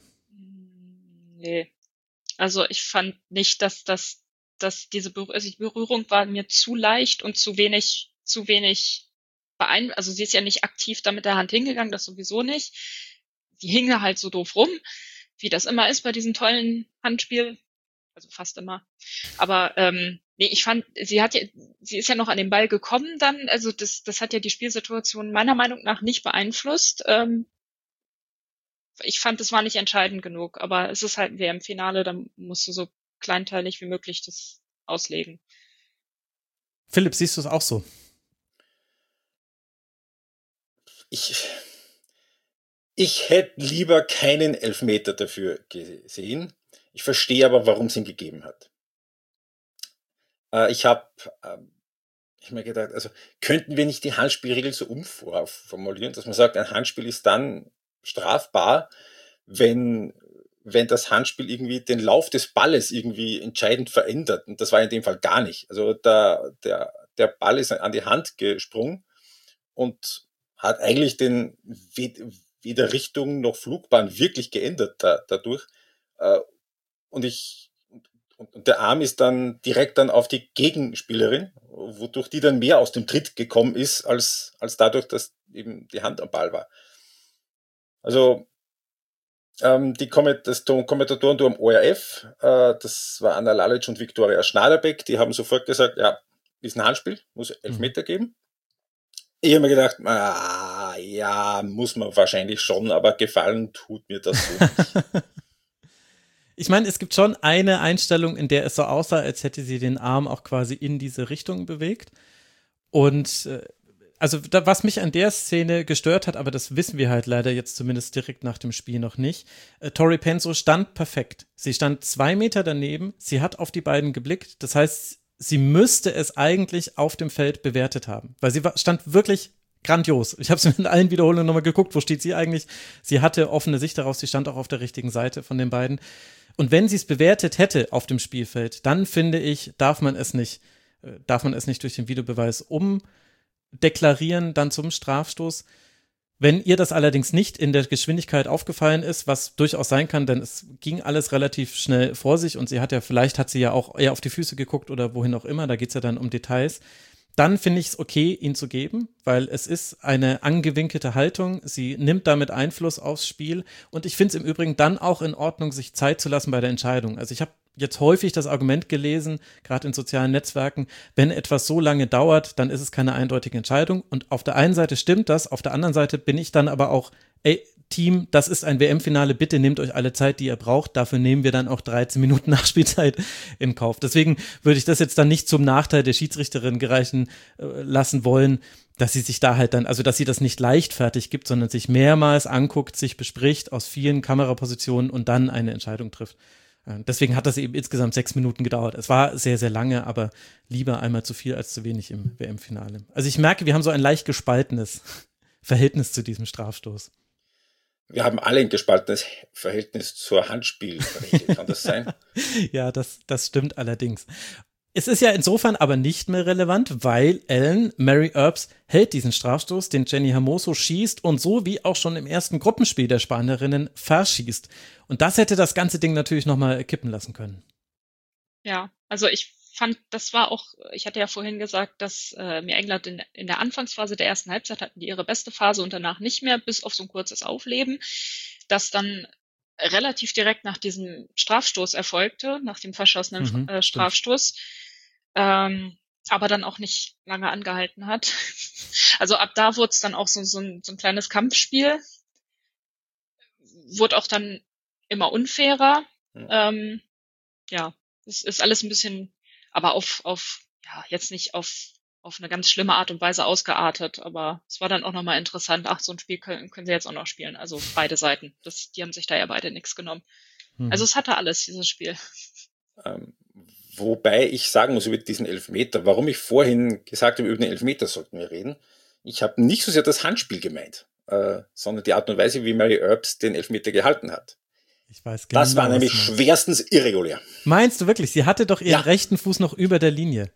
Nee. Also ich fand nicht, dass das, dass diese Berührung, also die Berührung war mir zu leicht und zu wenig, zu wenig beein, also sie ist ja nicht aktiv da mit der Hand hingegangen, das sowieso nicht. Sie hing da halt so doof rum, wie das immer ist bei diesem tollen Handspiel, also fast immer. Aber ähm, nee, ich fand, sie hat ja, sie ist ja noch an den Ball gekommen dann, also das, das hat ja die Spielsituation meiner Meinung nach nicht beeinflusst. Ähm, Ich fand, es war nicht entscheidend genug, aber es ist halt ein W M-Finale, da musst du so kleinteilig wie möglich das auslegen. Philipp, siehst du es auch so? Ich, ich hätte lieber keinen Elfmeter dafür gesehen. Ich verstehe aber, warum es ihn gegeben hat. Äh, ich habe äh, ich mir gedacht, also könnten wir nicht die Handspielregel so umformulieren, dass man sagt, ein Handspiel ist dann strafbar, wenn, wenn das Handspiel irgendwie den Lauf des Balles irgendwie entscheidend verändert. Und das war in dem Fall gar nicht. Also der, der, der Ball ist an die Hand gesprungen und hat eigentlich den weder Richtung noch Flugbahn wirklich geändert da, dadurch. Und ich, und, und der Arm ist dann direkt dann auf die Gegenspielerin, wodurch die dann mehr aus dem Tritt gekommen ist, als, als dadurch, dass eben die Hand am Ball war. Also ähm, die Kommentatoren am O R F, äh, das war Anna Lalic und Viktoria Schnaderbeck, die haben sofort gesagt, ja, ist ein Handspiel, muss Elfmeter geben. Ich habe mir gedacht, ah, ja, muss man wahrscheinlich schon, aber gefallen tut mir das so nicht. Ich meine, es gibt schon eine Einstellung, in der es so aussah, als hätte sie den Arm auch quasi in diese Richtung bewegt. Und äh, also da, was mich an der Szene gestört hat, aber das wissen wir halt leider jetzt zumindest direkt nach dem Spiel noch nicht, äh, Tori Penso stand perfekt. Sie stand zwei Meter daneben, sie hat auf die beiden geblickt, das heißt, sie müsste es eigentlich auf dem Feld bewertet haben, weil sie war, stand wirklich grandios. Ich habe es mir in allen Wiederholungen nochmal geguckt, wo steht sie eigentlich? Sie hatte offene Sicht darauf, sie stand auch auf der richtigen Seite von den beiden. Und wenn sie es bewertet hätte auf dem Spielfeld, dann finde ich, darf man es nicht, äh, darf man es nicht durch den Videobeweis um deklarieren dann zum Strafstoß. Wenn ihr das allerdings nicht in der Geschwindigkeit aufgefallen ist, was durchaus sein kann, denn es ging alles relativ schnell vor sich und sie hat ja, vielleicht hat sie ja auch eher auf die Füße geguckt oder wohin auch immer, da geht es ja dann um Details, dann finde ich es okay, ihn zu geben, weil es ist eine angewinkelte Haltung, sie nimmt damit Einfluss aufs Spiel und ich finde es im Übrigen dann auch in Ordnung, sich Zeit zu lassen bei der Entscheidung. Also ich habe jetzt häufig das Argument gelesen, gerade in sozialen Netzwerken, wenn etwas so lange dauert, dann ist es keine eindeutige Entscheidung und auf der einen Seite stimmt das, auf der anderen Seite bin ich dann aber auch, ey, Team, das ist ein W M-Finale, bitte nehmt euch alle Zeit, die ihr braucht, dafür nehmen wir dann auch dreizehn Minuten Nachspielzeit in Kauf. Deswegen würde ich das jetzt dann nicht zum Nachteil der Schiedsrichterin gereichen äh, lassen wollen, dass sie sich da halt dann, also dass sie das nicht leichtfertig gibt, sondern sich mehrmals anguckt, sich bespricht aus vielen Kamerapositionen und dann eine Entscheidung trifft. Äh, deswegen hat das eben insgesamt sechs Minuten gedauert. Es war sehr, sehr lange, aber lieber einmal zu viel als zu wenig im W M-Finale. Also ich merke, wir haben so ein leicht gespaltenes Verhältnis zu diesem Strafstoß. Wir haben alle ein gespaltenes Verhältnis zur Handspielregel, kann das sein? Ja, das, das stimmt allerdings. Es ist ja insofern aber nicht mehr relevant, weil Ellen, Mary Earps, hält diesen Strafstoß, den Jenny Hermoso schießt und so wie auch schon im ersten Gruppenspiel der Spanierinnen verschießt. Und das hätte das ganze Ding natürlich nochmal kippen lassen können. Ja, also ich fand, das war auch, ich hatte ja vorhin gesagt, dass äh, mir England in, in der Anfangsphase der ersten Halbzeit hatten die ihre beste Phase und danach nicht mehr, bis auf so ein kurzes Aufleben, das dann relativ direkt nach diesem Strafstoß erfolgte, nach dem verschossenen Mhm, äh, Strafstoß, ähm, aber dann auch nicht lange angehalten hat. Also ab da wurde es dann auch so, so, ein, so ein kleines Kampfspiel, wurde auch dann immer unfairer. Mhm. Ähm, ja, es ist alles ein bisschen, aber auf, auf, ja, jetzt nicht auf, auf eine ganz schlimme Art und Weise ausgeartet, aber es war dann auch nochmal interessant, ach, so ein Spiel können, können sie jetzt auch noch spielen, also beide Seiten, das, die haben sich da ja beide nichts genommen. Mhm. Also es hatte alles, dieses Spiel. Ähm, wobei ich sagen muss über diesen Elfmeter, warum ich vorhin gesagt habe, über den Elfmeter sollten wir reden, ich habe nicht so sehr das Handspiel gemeint, äh, sondern die Art und Weise, wie Mary Earps den Elfmeter gehalten hat. Ich weiß genau, Das war nämlich was du meinst. schwerstens irregulär. Meinst du wirklich? Sie hatte doch ihren Ja. rechten Fuß noch über der Linie.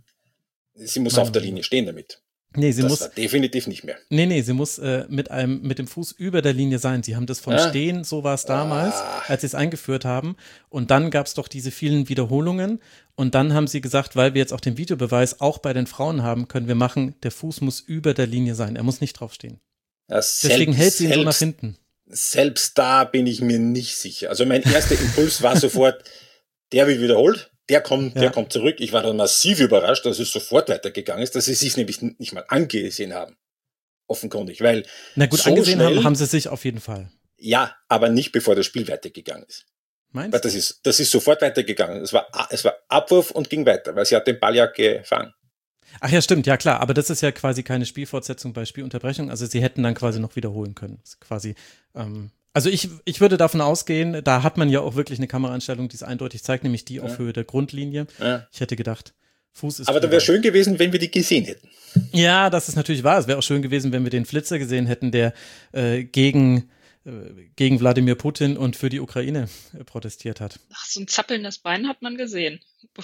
Sie muss Meine auf der Meinung. Linie stehen damit. Nee, sie das muss war definitiv nicht mehr. Nee, nee, sie muss äh, mit einem mit dem Fuß über der Linie sein. Sie haben das vom Ja. Stehen, so war es damals, Ah. als sie es eingeführt haben. Und dann gab es doch diese vielen Wiederholungen. Und dann haben sie gesagt, weil wir jetzt auch den Videobeweis auch bei den Frauen haben, können wir machen, der Fuß muss über der Linie sein. Er muss nicht draufstehen. Ja, Deswegen selbst, hält sie ihn so nach selbst, hinten. selbst da bin ich mir nicht sicher. Also mein erster Impuls war sofort, der wird wiederholt, der kommt, Ja. der kommt zurück. Ich war dann massiv überrascht, dass es sofort weitergegangen ist, dass sie sich nämlich nicht mal angesehen haben. Offenkundig, weil Na gut, so angesehen schnell, haben, haben sie sich auf jeden Fall. ja, aber nicht bevor das Spiel weitergegangen ist. Meinst Weil du? das ist, das ist sofort weitergegangen. Es war, es war Abwurf und ging weiter, weil sie hat den Ball ja gefangen. Ach ja, stimmt, ja klar, aber das ist ja quasi keine Spielfortsetzung bei Spielunterbrechung, also sie hätten dann quasi noch wiederholen können. Das ist quasi, ähm, also ich, ich würde davon ausgehen, da hat man ja auch wirklich eine Kameraeinstellung, die es eindeutig zeigt, nämlich die auf Ja. Höhe der Grundlinie. Ja. Ich hätte gedacht, Fuß ist Aber da viel wäre weit. schön gewesen, wenn wir die gesehen hätten. Ja, das ist natürlich wahr. Es wäre auch schön gewesen, wenn wir den Flitzer gesehen hätten, der äh, gegen, äh, gegen Wladimir Putin und für die Ukraine äh, protestiert hat. Ach, so ein zappelndes Bein hat man gesehen,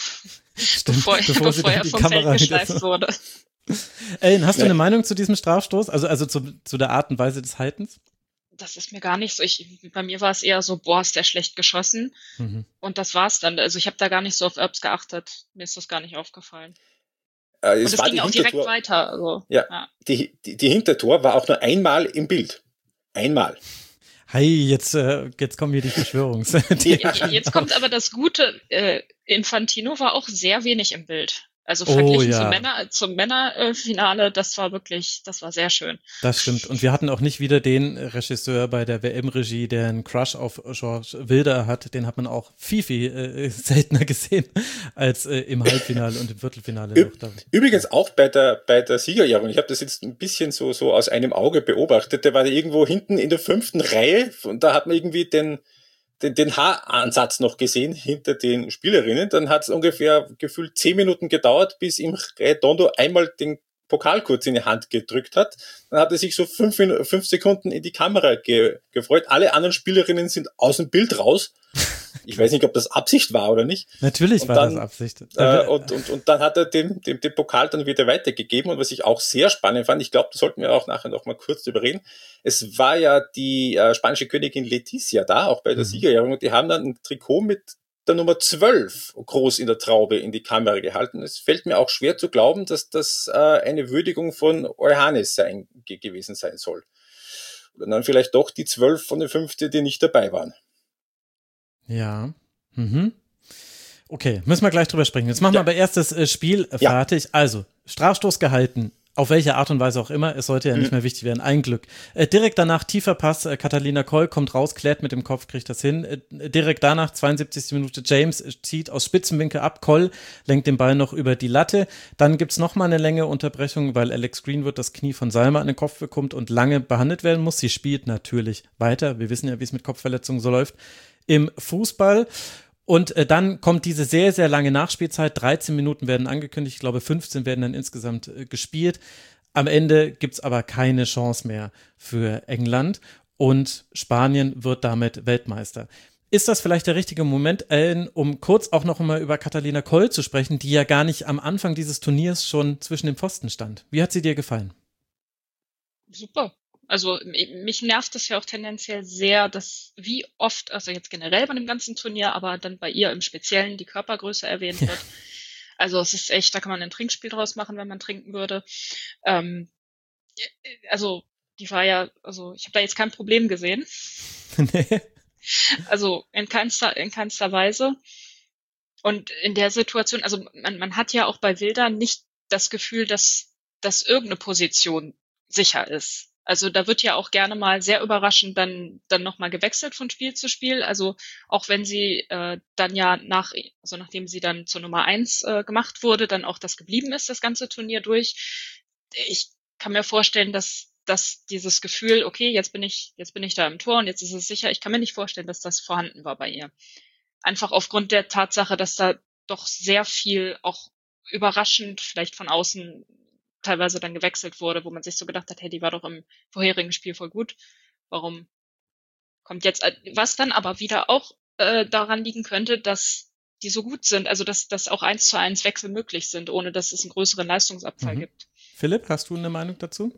Stimmt, bevor, bevor sie bevor dann er die vom Kamera Feld wieder geschleift so- wurde. Ellen, hast du Nee. eine Meinung zu diesem Strafstoß? Also, also zu, zu der Art und Weise des Haltens? Das ist mir gar nicht so. Ich, bei mir war es eher so, boah, ist der schlecht geschossen. Mhm. Und das war's dann. Also ich habe da gar nicht so auf Erbs geachtet. Mir ist das gar nicht aufgefallen. Äh, Und es es war ging die auch direkt Hintertor, weiter. Also, Ja. ja. die, die, die Hintertor war auch nur einmal im Bild. Einmal. Hey, jetzt, äh, jetzt kommen hier die Verschwörungs. Ja. Jetzt kommt aber das Gute, äh, Infantino war auch sehr wenig im Bild. Also Oh, verglichen ja. zum Männer, zum Männerfinale, das war wirklich, das war sehr schön. Das stimmt. Und wir hatten auch nicht wieder den Regisseur bei der W M-Regie, der einen Crush auf George Wilder hat. Den hat man auch viel, viel äh, seltener gesehen als äh, im Halbfinale und im Viertelfinale. Ü- noch da. Übrigens auch bei der, bei der Siegerehrung. Ich habe das jetzt ein bisschen so, so aus einem Auge beobachtet. Der war irgendwo hinten in der fünften Reihe und da hat man irgendwie den, den, den Haaransatz noch gesehen hinter den Spielerinnen. Dann hat es ungefähr gefühlt zehn Minuten gedauert, bis ihm Redondo einmal den Pokal kurz in die Hand gedrückt hat. Dann hat er sich so fünf, Min- fünf Sekunden in die Kamera ge, gefreut. Alle anderen Spielerinnen sind aus dem Bild raus. Ich weiß nicht, ob das Absicht war oder nicht. Natürlich Und war dann, das Absicht. Äh, und, und, und dann hat er den, den, den Pokal dann wieder weitergegeben. Und was ich auch sehr spannend fand, ich glaube, da sollten wir auch nachher noch mal kurz drüber reden. Es war ja die äh, spanische Königin Letizia da, auch bei der Mhm. Siegerehrung. Und die haben dann ein Trikot mit der Nummer zwölf groß in der Traube in die Kamera gehalten. Es fällt mir auch schwer zu glauben, dass das äh, eine Würdigung von Euhanes sein, ge- gewesen sein soll. Oder dann vielleicht doch die zwölf von den fünfzehn, die nicht dabei waren. Ja. Mhm. Okay, müssen wir gleich drüber sprechen. Jetzt machen wir Ja. aber erst das äh, Spiel äh, Ja. fertig. Also, Strafstoß gehalten. Auf welche Art und Weise auch immer, es sollte ja nicht mehr wichtig werden. Ein Glück. Äh, direkt danach tiefer Pass, äh, Catalina Coll kommt raus, klärt mit dem Kopf, kriegt das hin. Äh, direkt danach, zweiundsiebzigste Minute, James äh, zieht aus Spitzenwinkel ab, Coll lenkt den Ball noch über die Latte. Dann gibt's noch mal eine längere Unterbrechung, weil Alex Greenwood das Knie von Salma an den Kopf bekommt und lange behandelt werden muss. Sie spielt natürlich weiter. Wir wissen ja, wie es mit Kopfverletzungen so läuft im Fußball. Und äh, dann kommt diese sehr, sehr lange Nachspielzeit. dreizehn Minuten werden angekündigt. Ich glaube, fünfzehn werden dann insgesamt äh, gespielt. Am Ende gibt's aber keine Chance mehr für England. Und Spanien wird damit Weltmeister. Ist das vielleicht der richtige Moment, Ellen, um kurz auch noch mal über Catalina Coll zu sprechen, die ja gar nicht am Anfang dieses Turniers schon zwischen den Pfosten stand? Wie hat sie dir gefallen? Super. Also mich nervt es ja auch tendenziell sehr, dass wie oft, also jetzt generell bei dem ganzen Turnier, aber dann bei ihr im Speziellen die Körpergröße erwähnt wird. Also es ist echt, da kann man ein Trinkspiel draus machen, wenn man trinken würde. Ähm, also die war ja, also ich habe da jetzt kein Problem gesehen. Nee. Also in keinster, in keinster Weise. Und in der Situation, also man, man hat ja auch bei Wilder nicht das Gefühl, dass, dass irgendeine Position sicher ist. Also da wird ja auch gerne mal sehr überraschend dann dann nochmal gewechselt von Spiel zu Spiel. Also auch wenn sie äh, dann ja nach, also nachdem sie dann zur Nummer eins äh, gemacht wurde, dann auch das geblieben ist, das ganze Turnier durch. Ich kann mir vorstellen, dass dass dieses Gefühl, okay, jetzt bin ich jetzt bin ich da im Tor und jetzt ist es sicher. Ich kann mir nicht vorstellen, dass das vorhanden war bei ihr. Einfach aufgrund der Tatsache, dass da doch sehr viel auch überraschend vielleicht von außen teilweise dann gewechselt wurde, wo man sich so gedacht hat, hey, die war doch im vorherigen Spiel voll gut. Warum kommt jetzt, was dann aber wieder auch äh, daran liegen könnte, dass die so gut sind, also dass, dass auch eins zu eins Wechsel möglich sind, ohne dass es einen größeren Leistungsabfall Mhm. gibt. Philipp, hast du eine Meinung dazu?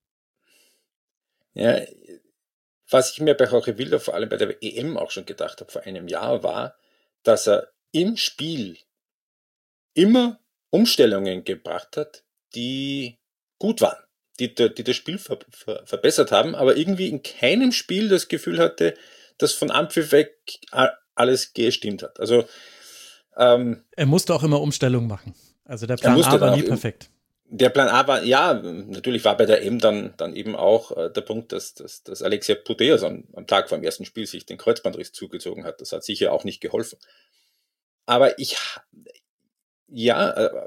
Ja, was ich mir bei Jorge Wilder vor allem bei der E M auch schon gedacht habe vor einem Jahr, war, dass er im Spiel immer Umstellungen gebracht hat, die gut waren, die, die das Spiel ver, ver, verbessert haben, aber irgendwie in keinem Spiel das Gefühl hatte, dass von Anpfiff weg alles gestimmt hat. Also ähm, er musste auch immer Umstellungen machen. Also der Plan A war nie perfekt. Der Plan A war, ja, natürlich war bei der E M dann, dann eben auch äh, der Punkt, dass, dass, dass Alexia Putellas am, am Tag vor dem ersten Spiel sich den Kreuzbandriss zugezogen hat. Das hat sicher auch nicht geholfen. Aber ich, ja, äh,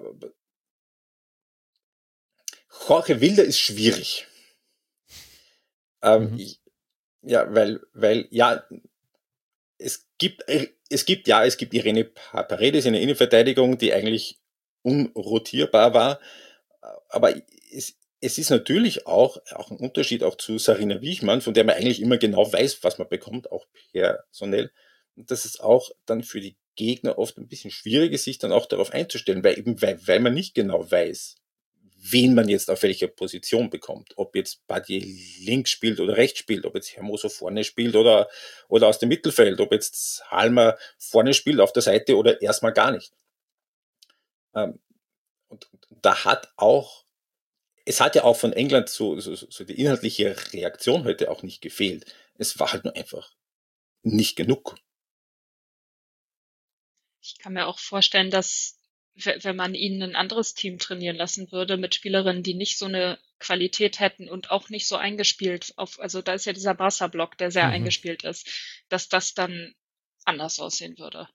Jorge Wilder ist schwierig. Ähm, mhm. ich, ja, weil, weil, ja, es gibt, es gibt, ja, es gibt Irene Paredes in der Innenverteidigung, die eigentlich unrotierbar war. Aber es, es ist natürlich auch, auch ein Unterschied auch zu Sarina Wiechmann, von der man eigentlich immer genau weiß, was man bekommt, auch personell. Und das ist auch dann für die Gegner oft ein bisschen schwierig ist, sich dann auch darauf einzustellen, weil eben, weil, weil man nicht genau weiß, wen man jetzt auf welcher Position bekommt. Ob jetzt Badier links spielt oder rechts spielt, ob jetzt Hermoso vorne spielt oder, oder aus dem Mittelfeld, ob jetzt Halmer vorne spielt auf der Seite oder erstmal gar nicht. Ähm, und, und da hat auch, es hat ja auch von England so, so, so die inhaltliche Reaktion heute auch nicht gefehlt. Es war halt nur einfach nicht genug. Ich kann mir auch vorstellen, dass wenn man ihnen ein anderes Team trainieren lassen würde mit Spielerinnen, die nicht so eine Qualität hätten und auch nicht so eingespielt auf, also da ist ja dieser Barca-Block, der sehr mhm. eingespielt ist, dass das dann anders aussehen würde.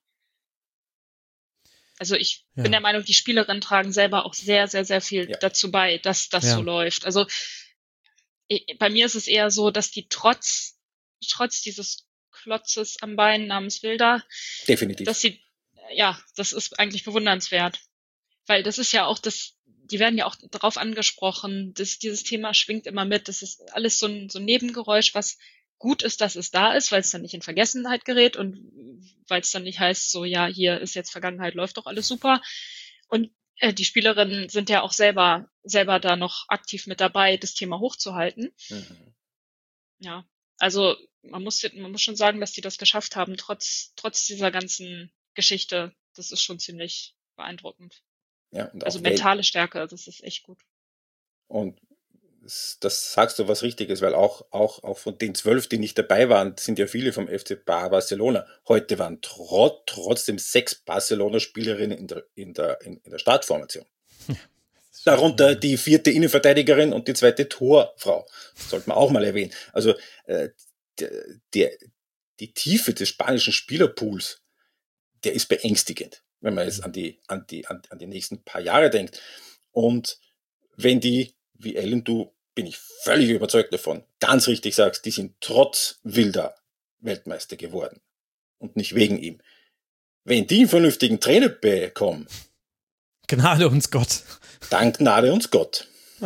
Also ich ja. bin der Meinung, die Spielerinnen tragen selber auch sehr, sehr, sehr viel ja. dazu bei, dass das ja. so läuft. Also bei mir ist es eher so, dass die trotz, trotz dieses Klotzes am Bein namens Wilder, definitiv, dass sie ja, das ist eigentlich bewundernswert. Weil das ist ja auch das, die werden ja auch darauf angesprochen, dass dieses Thema schwingt immer mit. Das ist alles so ein, so ein Nebengeräusch, was gut ist, dass es da ist, weil es dann nicht in Vergessenheit gerät und weil es dann nicht heißt, so ja, hier ist jetzt Vergangenheit, läuft doch alles super. Und äh, die Spielerinnen sind ja auch selber, selber da noch aktiv mit dabei, das Thema hochzuhalten. Mhm. Ja, also man muss, man muss schon sagen, dass die das geschafft haben, trotz, trotz dieser ganzen Geschichte. Das ist schon ziemlich beeindruckend. Ja, und also mentale Stärke, das ist echt gut. Und das, das sagst du was Richtiges, weil auch, auch, auch von den zwölf, die nicht dabei waren, sind ja viele vom F C Barcelona. Heute waren trot, trotzdem sechs Barcelona-Spielerinnen in der, in der, in, in der Startformation. Darunter die vierte Innenverteidigerin und die zweite Torfrau. Das sollte man auch mal erwähnen. Also äh, der, der, die Tiefe des spanischen Spielerpools, der ist beängstigend, wenn man jetzt an die, an die, an, an die nächsten paar Jahre denkt. Und wenn die, wie Ellen, du, bin ich völlig überzeugt davon, ganz richtig sagst, die sind trotz Wilder Weltmeister geworden. Und nicht wegen ihm. Wenn die einen vernünftigen Trainer bekommen, Gnade uns Gott. Dank Gnade uns Gott.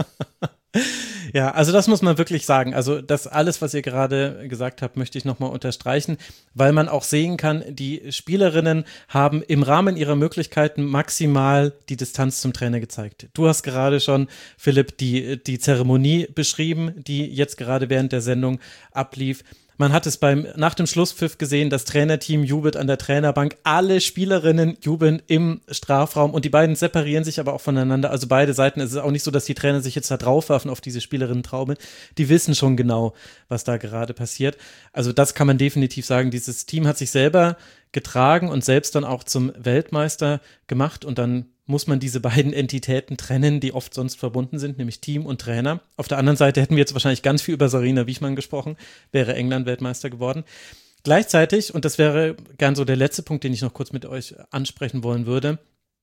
Ja, also das muss man wirklich sagen. Also das alles, was ihr gerade gesagt habt, möchte ich nochmal unterstreichen, weil man auch sehen kann, die Spielerinnen haben im Rahmen ihrer Möglichkeiten maximal die Distanz zum Trainer gezeigt. Du hast gerade schon, Philipp, die, die Zeremonie beschrieben, die jetzt gerade während der Sendung ablief. Man hat es beim, nach dem Schlusspfiff gesehen, das Trainerteam jubelt an der Trainerbank, alle Spielerinnen jubeln im Strafraum und die beiden separieren sich aber auch voneinander, also beide Seiten. Es ist auch nicht so, dass die Trainer sich jetzt da draufwerfen auf diese Spielerinnen-Traube, die wissen schon genau, was da gerade passiert. Also das kann man definitiv sagen, dieses Team hat sich selber getragen und selbst dann auch zum Weltmeister gemacht und dann muss man diese beiden Entitäten trennen, die oft sonst verbunden sind, nämlich Team und Trainer. Auf der anderen Seite hätten wir jetzt wahrscheinlich ganz viel über Sarina Wiechmann gesprochen, wäre England Weltmeister geworden. Gleichzeitig, und das wäre gern so der letzte Punkt, den ich noch kurz mit euch ansprechen wollen würde,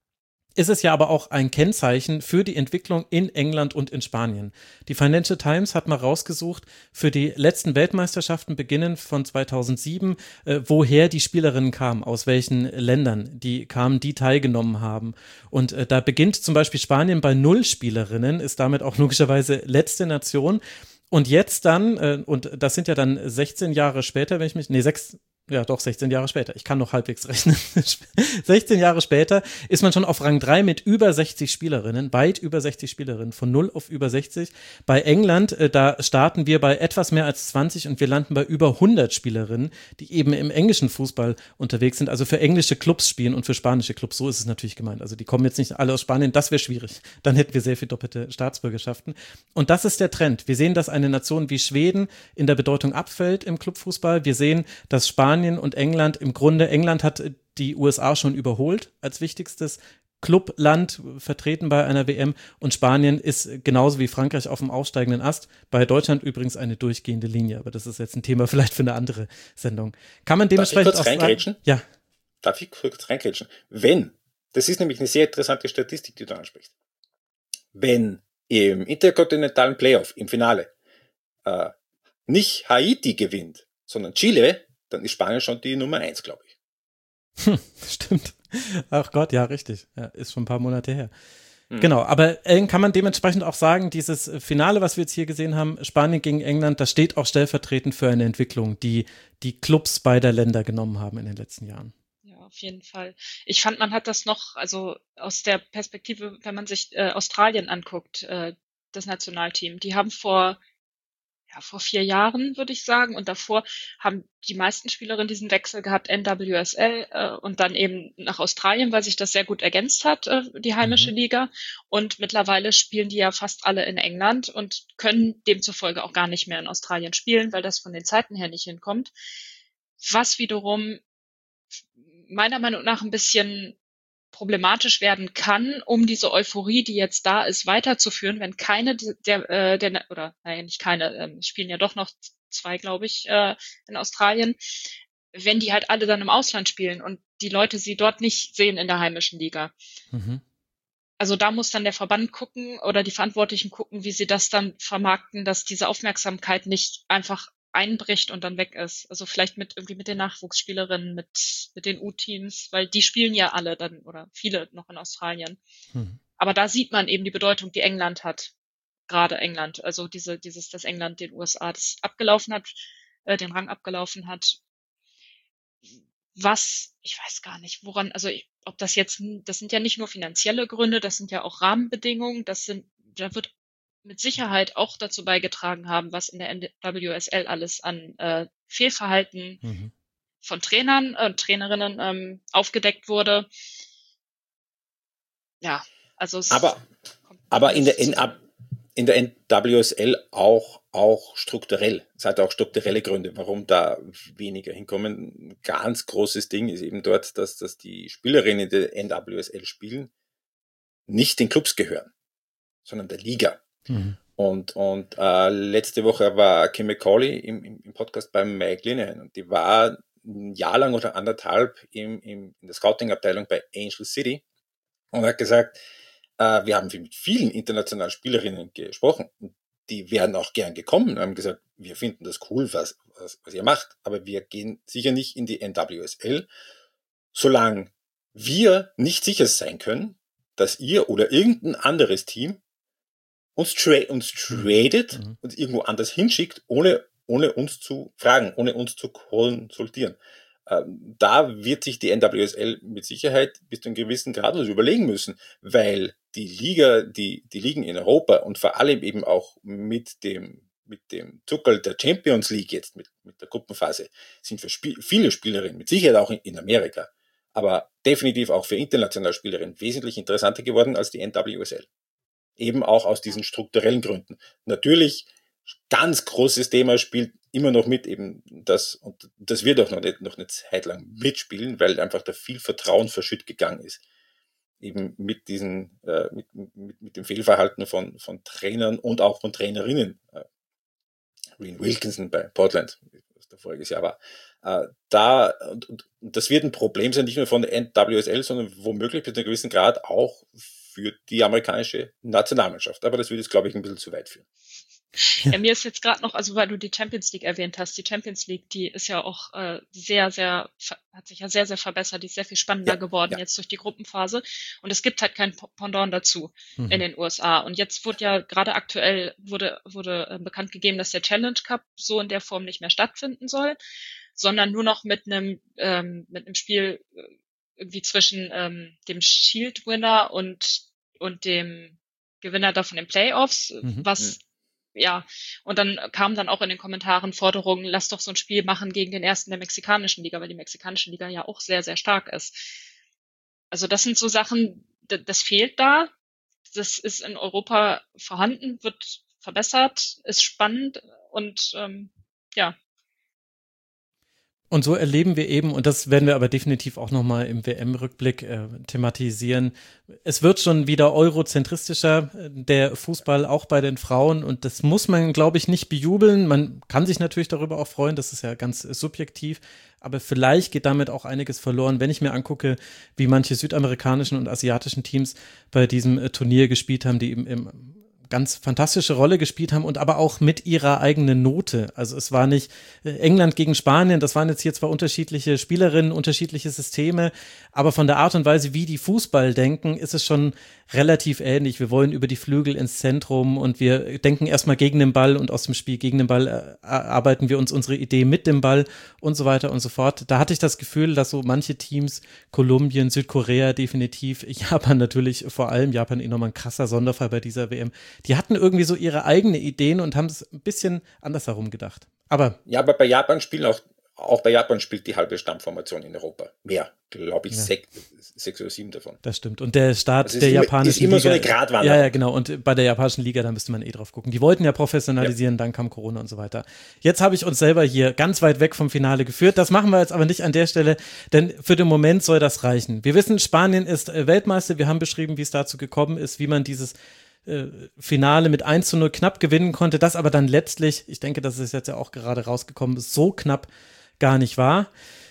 ist es ja aber auch ein Kennzeichen für die Entwicklung in England und in Spanien. Die Financial Times hat mal rausgesucht für die letzten Weltmeisterschaften beginnend von zweitausendsieben, äh, woher die Spielerinnen kamen, aus welchen Ländern die kamen, die teilgenommen haben. Und äh, da beginnt zum Beispiel Spanien bei null Spielerinnen, ist damit auch logischerweise letzte Nation. Und jetzt dann, äh, und das sind ja dann sechzehn Jahre später, wenn ich mich, nee, sechs, ja doch, sechzehn Jahre später, ich kann noch halbwegs rechnen, sechzehn Jahre später ist man schon auf Rang drei mit über sechzig Spielerinnen, weit über sechzig Spielerinnen, von null auf über sechzig. Bei England, äh, da starten wir bei etwas mehr als zwanzig und wir landen bei über hundert Spielerinnen, die eben im englischen Fußball unterwegs sind, also für englische Clubs spielen und für spanische Clubs, so ist es natürlich gemeint. Also die kommen jetzt nicht alle aus Spanien, das wäre schwierig, dann hätten wir sehr viel doppelte Staatsbürgerschaften. Und das ist der Trend. Wir sehen, dass eine Nation wie Schweden in der Bedeutung abfällt im Clubfußball. Wir sehen, dass Spanien und England im Grunde, England hat die U S A schon überholt als wichtigstes Clubland vertreten bei einer W M und Spanien ist genauso wie Frankreich auf dem aufsteigenden Ast. Bei Deutschland übrigens eine durchgehende Linie, aber das ist jetzt ein Thema vielleicht für eine andere Sendung. Kann man dementsprechend Darf ich kurz reingrätschen? Ja. Darf ich kurz reingrätschen? Wenn, das ist nämlich eine sehr interessante Statistik, die du ansprichst, wenn im interkontinentalen Playoff, im Finale, äh, nicht Haiti gewinnt, sondern Chile, dann ist Spanien schon die Nummer eins, glaube ich. Hm, stimmt. Ach Gott, ja, richtig. Ja, ist schon ein paar Monate her. Hm. Genau, aber äh, kann man dementsprechend auch sagen, dieses Finale, was wir jetzt hier gesehen haben, Spanien gegen England, das steht auch stellvertretend für eine Entwicklung, die die Clubs beider Länder genommen haben in den letzten Jahren. Ja, auf jeden Fall. Ich fand, man hat das noch, also aus der Perspektive, wenn man sich äh, Australien anguckt, äh, das Nationalteam, die haben vor ja, vor vier Jahren, würde ich sagen. Und davor haben die meisten Spielerinnen diesen Wechsel gehabt, N W S L äh, und dann eben nach Australien, weil sich das sehr gut ergänzt hat, äh, die heimische mhm. Liga. Und mittlerweile spielen die ja fast alle in England und können demzufolge auch gar nicht mehr in Australien spielen, weil das von den Zeiten her nicht hinkommt. Was wiederum meiner Meinung nach ein bisschen problematisch werden kann, um diese Euphorie, die jetzt da ist, weiterzuführen, wenn keine der, äh, der oder naja, nicht keine, ähm, spielen ja doch noch zwei, glaube ich, äh, in Australien, wenn die halt alle dann im Ausland spielen und die Leute sie dort nicht sehen in der heimischen Liga. Mhm. Also da muss dann der Verband gucken oder die Verantwortlichen gucken, wie sie das dann vermarkten, dass diese Aufmerksamkeit nicht einfach einbricht und dann weg ist. Also vielleicht mit irgendwie mit den Nachwuchsspielerinnen, mit mit den U-Teams, weil die spielen ja alle dann oder viele noch in Australien. Hm. Aber da sieht man eben die Bedeutung, die England hat. Gerade England. Also diese dieses, dass England den U S A das abgelaufen hat, äh, den Rang abgelaufen hat. Was, ich weiß gar nicht, woran, also ich, ob das jetzt, das sind ja nicht nur finanzielle Gründe, das sind ja auch Rahmenbedingungen, das sind, da wird mit Sicherheit auch dazu beigetragen haben, was in der N W S L alles an äh, Fehlverhalten mhm. von Trainern und äh, Trainerinnen ähm, aufgedeckt wurde. Ja, also es aber aber in der N in der N W S L auch auch strukturell. Es hat auch strukturelle Gründe, warum da weniger hinkommen. Ein ganz großes Ding ist eben dort, dass dass die Spielerinnen der N W S L spielen, nicht den Clubs gehören. sondern der Liga. Mhm. Und, und äh, letzte Woche war Kim McCauley im, im, im Podcast beim Mike Linehan und die war ein Jahr lang oder anderthalb im, im, in der Scouting-Abteilung bei Angel City und hat gesagt, äh, wir haben mit vielen internationalen Spielerinnen gesprochen und die wären auch gern gekommen und haben gesagt, wir finden das cool, was, was, was ihr macht, aber wir gehen sicher nicht in die N W S L, solange wir nicht sicher sein können, dass ihr oder irgendein anderes Team uns, tra- uns tradet Mhm. und irgendwo anders hinschickt, ohne, ohne uns zu fragen, ohne uns zu konsultieren. Ähm, da wird sich die N W S L mit Sicherheit bis zu einem gewissen Grad was überlegen müssen, weil die Liga, die, die Ligen in Europa und vor allem eben auch mit dem, mit dem Zuckerl der Champions League jetzt, mit, mit der Gruppenphase, sind für Spiel, viele Spielerinnen, mit Sicherheit auch in, in Amerika, aber definitiv auch für internationale Spielerinnen wesentlich interessanter geworden als die N W S L. Eben auch aus diesen strukturellen Gründen. Natürlich, ganz großes Thema spielt immer noch mit, eben das, und das wird auch noch nicht, noch eine Zeit lang mitspielen, weil einfach da viel Vertrauen verschütt gegangen ist. Eben mit diesen, äh, mit, mit, mit dem Fehlverhalten von, von Trainern und auch von Trainerinnen. Äh, Reen Wilkinson bei Portland, was da voriges Jahr war. Äh, da, und, und das wird ein Problem sein, nicht nur von der N W S L, sondern womöglich bis zu einem gewissen Grad auch für die amerikanische Nationalmannschaft. Aber das würde jetzt, glaube ich, ein bisschen zu weit führen. Ja, mir ist jetzt gerade noch, also weil du die Champions League erwähnt hast, die Champions League, die ist ja auch äh, sehr, sehr, hat sich ja sehr, sehr verbessert, die ist sehr viel spannender Ja, geworden ja. jetzt durch die Gruppenphase und es gibt halt kein Pendant dazu Mhm. in den U S A und jetzt wurde ja gerade aktuell, wurde, wurde äh, bekannt gegeben, dass der Challenge Cup so in der Form nicht mehr stattfinden soll, sondern nur noch mit einem, ähm, mit einem Spiel äh, irgendwie zwischen ähm, dem Shield-Winner und, und dem Gewinner da von den Playoffs, Mhm. was, ja, und dann kamen dann auch in den Kommentaren Forderungen, lass doch so ein Spiel machen gegen den ersten der mexikanischen Liga, weil die mexikanische Liga ja auch sehr, sehr stark ist. Also das sind so Sachen, d- das fehlt da. Das ist in Europa vorhanden, wird verbessert, ist spannend und ähm, ja, Und so erleben wir eben, und das werden wir aber definitiv auch nochmal im W M-Rückblick äh, thematisieren, es wird schon wieder eurozentristischer, äh, der Fußball auch bei den Frauen, und das muss man, glaube ich, nicht bejubeln. Man kann sich natürlich darüber auch freuen, das ist ja ganz äh, subjektiv, aber vielleicht geht damit auch einiges verloren, wenn ich mir angucke, wie manche südamerikanischen und asiatischen Teams bei diesem äh, Turnier gespielt haben, die eben im ganz fantastische Rolle gespielt haben und aber auch mit ihrer eigenen Note. Also es war nicht äh, England gegen Spanien, das waren jetzt hier zwar unterschiedliche Spielerinnen, unterschiedliche Systeme, aber von der Art und Weise, wie die Fußball denken, ist es schon relativ ähnlich. Wir wollen über die Flügel ins Zentrum und wir denken erstmal gegen den Ball und aus dem Spiel gegen den Ball äh, arbeiten wir uns unsere Idee mit dem Ball und so weiter und so fort. Da hatte ich das Gefühl, dass so manche Teams, Kolumbien, Südkorea definitiv, Japan natürlich vor allem, Japan eh nochmal ein krasser Sonderfall bei dieser W M, die hatten irgendwie so ihre eigenen Ideen und haben es ein bisschen anders herum gedacht. Aber Ja, aber bei Japan spielen auch, auch bei Japan spielt die halbe Stammformation in Europa. Mehr, glaube ich, Ja. sech, sechs oder sieben davon. das stimmt. Und der Start Also es der ist immer- japanischen ist immer so Liga. eine Gratwanderung. Ja, ja, genau. Und bei der japanischen Liga, da müsste man eh drauf gucken. Die wollten ja professionalisieren, dann kam Corona und so weiter. Jetzt habe ich uns selber hier ganz weit weg vom Finale geführt. Das machen wir jetzt aber nicht an der Stelle, denn für den Moment soll das reichen. Wir wissen, Spanien ist äh, Weltmeister. Wir haben beschrieben, wie es dazu gekommen ist, wie man dieses äh, Finale mit eins zu null knapp gewinnen konnte. Das aber dann letztlich, ich denke, das ist jetzt ja auch gerade rausgekommen, so knapp gar nicht war.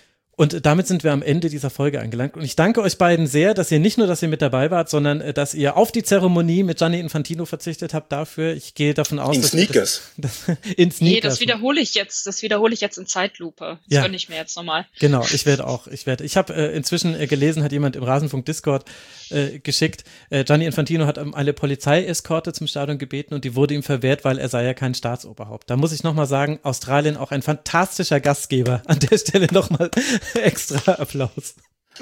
Und damit sind wir am Ende dieser Folge angelangt. Und ich danke euch beiden sehr, dass ihr nicht nur, dass ihr mit dabei wart, sondern äh, dass ihr auf die Zeremonie mit Gianni Infantino verzichtet habt dafür. Ich gehe davon aus, In dass Sneakers. Das, das, in Sneakers. nee, das wiederhole ich jetzt, das wiederhole ich jetzt in Zeitlupe. Das Ja. gönne ich mir jetzt nochmal. Genau, ich werde auch, ich werde, ich habe äh, inzwischen äh, gelesen, hat jemand im Rasenfunk Discord äh, geschickt, äh, Gianni Infantino hat um eine Polizeieskorte zum Stadion gebeten und die wurde ihm verwehrt, weil er sei ja kein Staatsoberhaupt. Da muss ich nochmal sagen, Australien auch ein fantastischer Gastgeber. An der Stelle nochmal extra Applaus.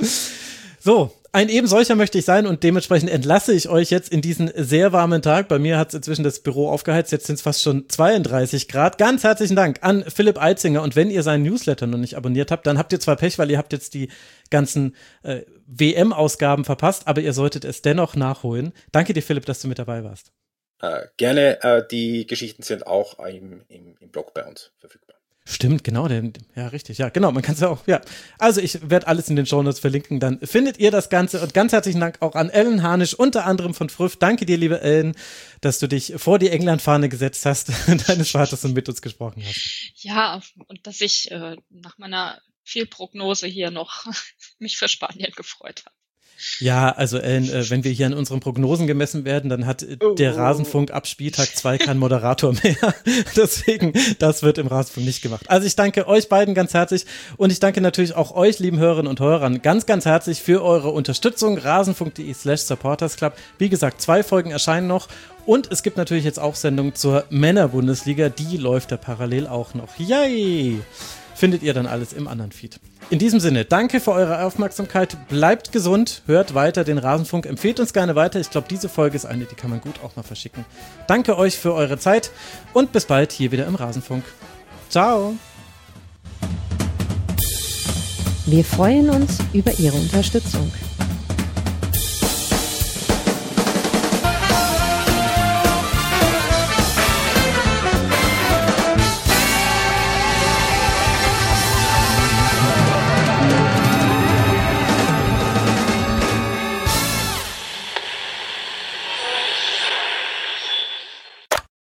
So, ein eben solcher möchte ich sein und dementsprechend entlasse ich euch jetzt in diesen sehr warmen Tag. Bei mir hat es inzwischen das Büro aufgeheizt, jetzt sind es fast schon zweiunddreißig Grad. Ganz herzlichen Dank an Philipp Eitzinger, und wenn ihr seinen Newsletter noch nicht abonniert habt, dann habt ihr zwar Pech, weil ihr habt jetzt die ganzen äh, W M-Ausgaben verpasst, aber ihr solltet es dennoch nachholen. Danke dir, Philipp, dass du mit dabei warst. Äh, gerne, äh, die Geschichten sind auch im, im, im Blog bei uns verfügbar. Stimmt, genau, denn, ja, richtig, ja, genau, man kann es ja auch, ja. Also ich werde alles in den Shownotes verlinken, dann findet ihr das Ganze und ganz herzlichen Dank auch an Ellen Harnisch, unter anderem von Früff. Danke dir, liebe Ellen, dass du dich vor die England-Fahne gesetzt hast, deines Vaters und mit uns gesprochen hast. Ja, und dass ich äh, nach meiner Fehlprognose hier noch mich für Spanien gefreut habe. Ja, also Ellen, äh, wenn wir hier an unseren Prognosen gemessen werden, dann hat äh, der Rasenfunk ab Spieltag zwei keinen Moderator mehr. Deswegen, das wird im Rasenfunk nicht gemacht. Also ich danke euch beiden ganz herzlich und ich danke natürlich auch euch, lieben Hörerinnen und Hörern, ganz, ganz herzlich für eure Unterstützung. Rasenfunk.de slash supportersclub. Wie gesagt, zwei Folgen erscheinen noch und es gibt natürlich jetzt auch Sendungen zur Männerbundesliga. Die läuft ja parallel auch noch. Yay! Findet ihr dann alles im anderen Feed. In diesem Sinne, danke für eure Aufmerksamkeit, bleibt gesund, hört weiter den Rasenfunk, empfehlt uns gerne weiter. Ich glaube, diese Folge ist eine, die kann man gut auch mal verschicken. Danke euch für eure Zeit und bis bald hier wieder im Rasenfunk. Ciao! Wir freuen uns über Ihre Unterstützung.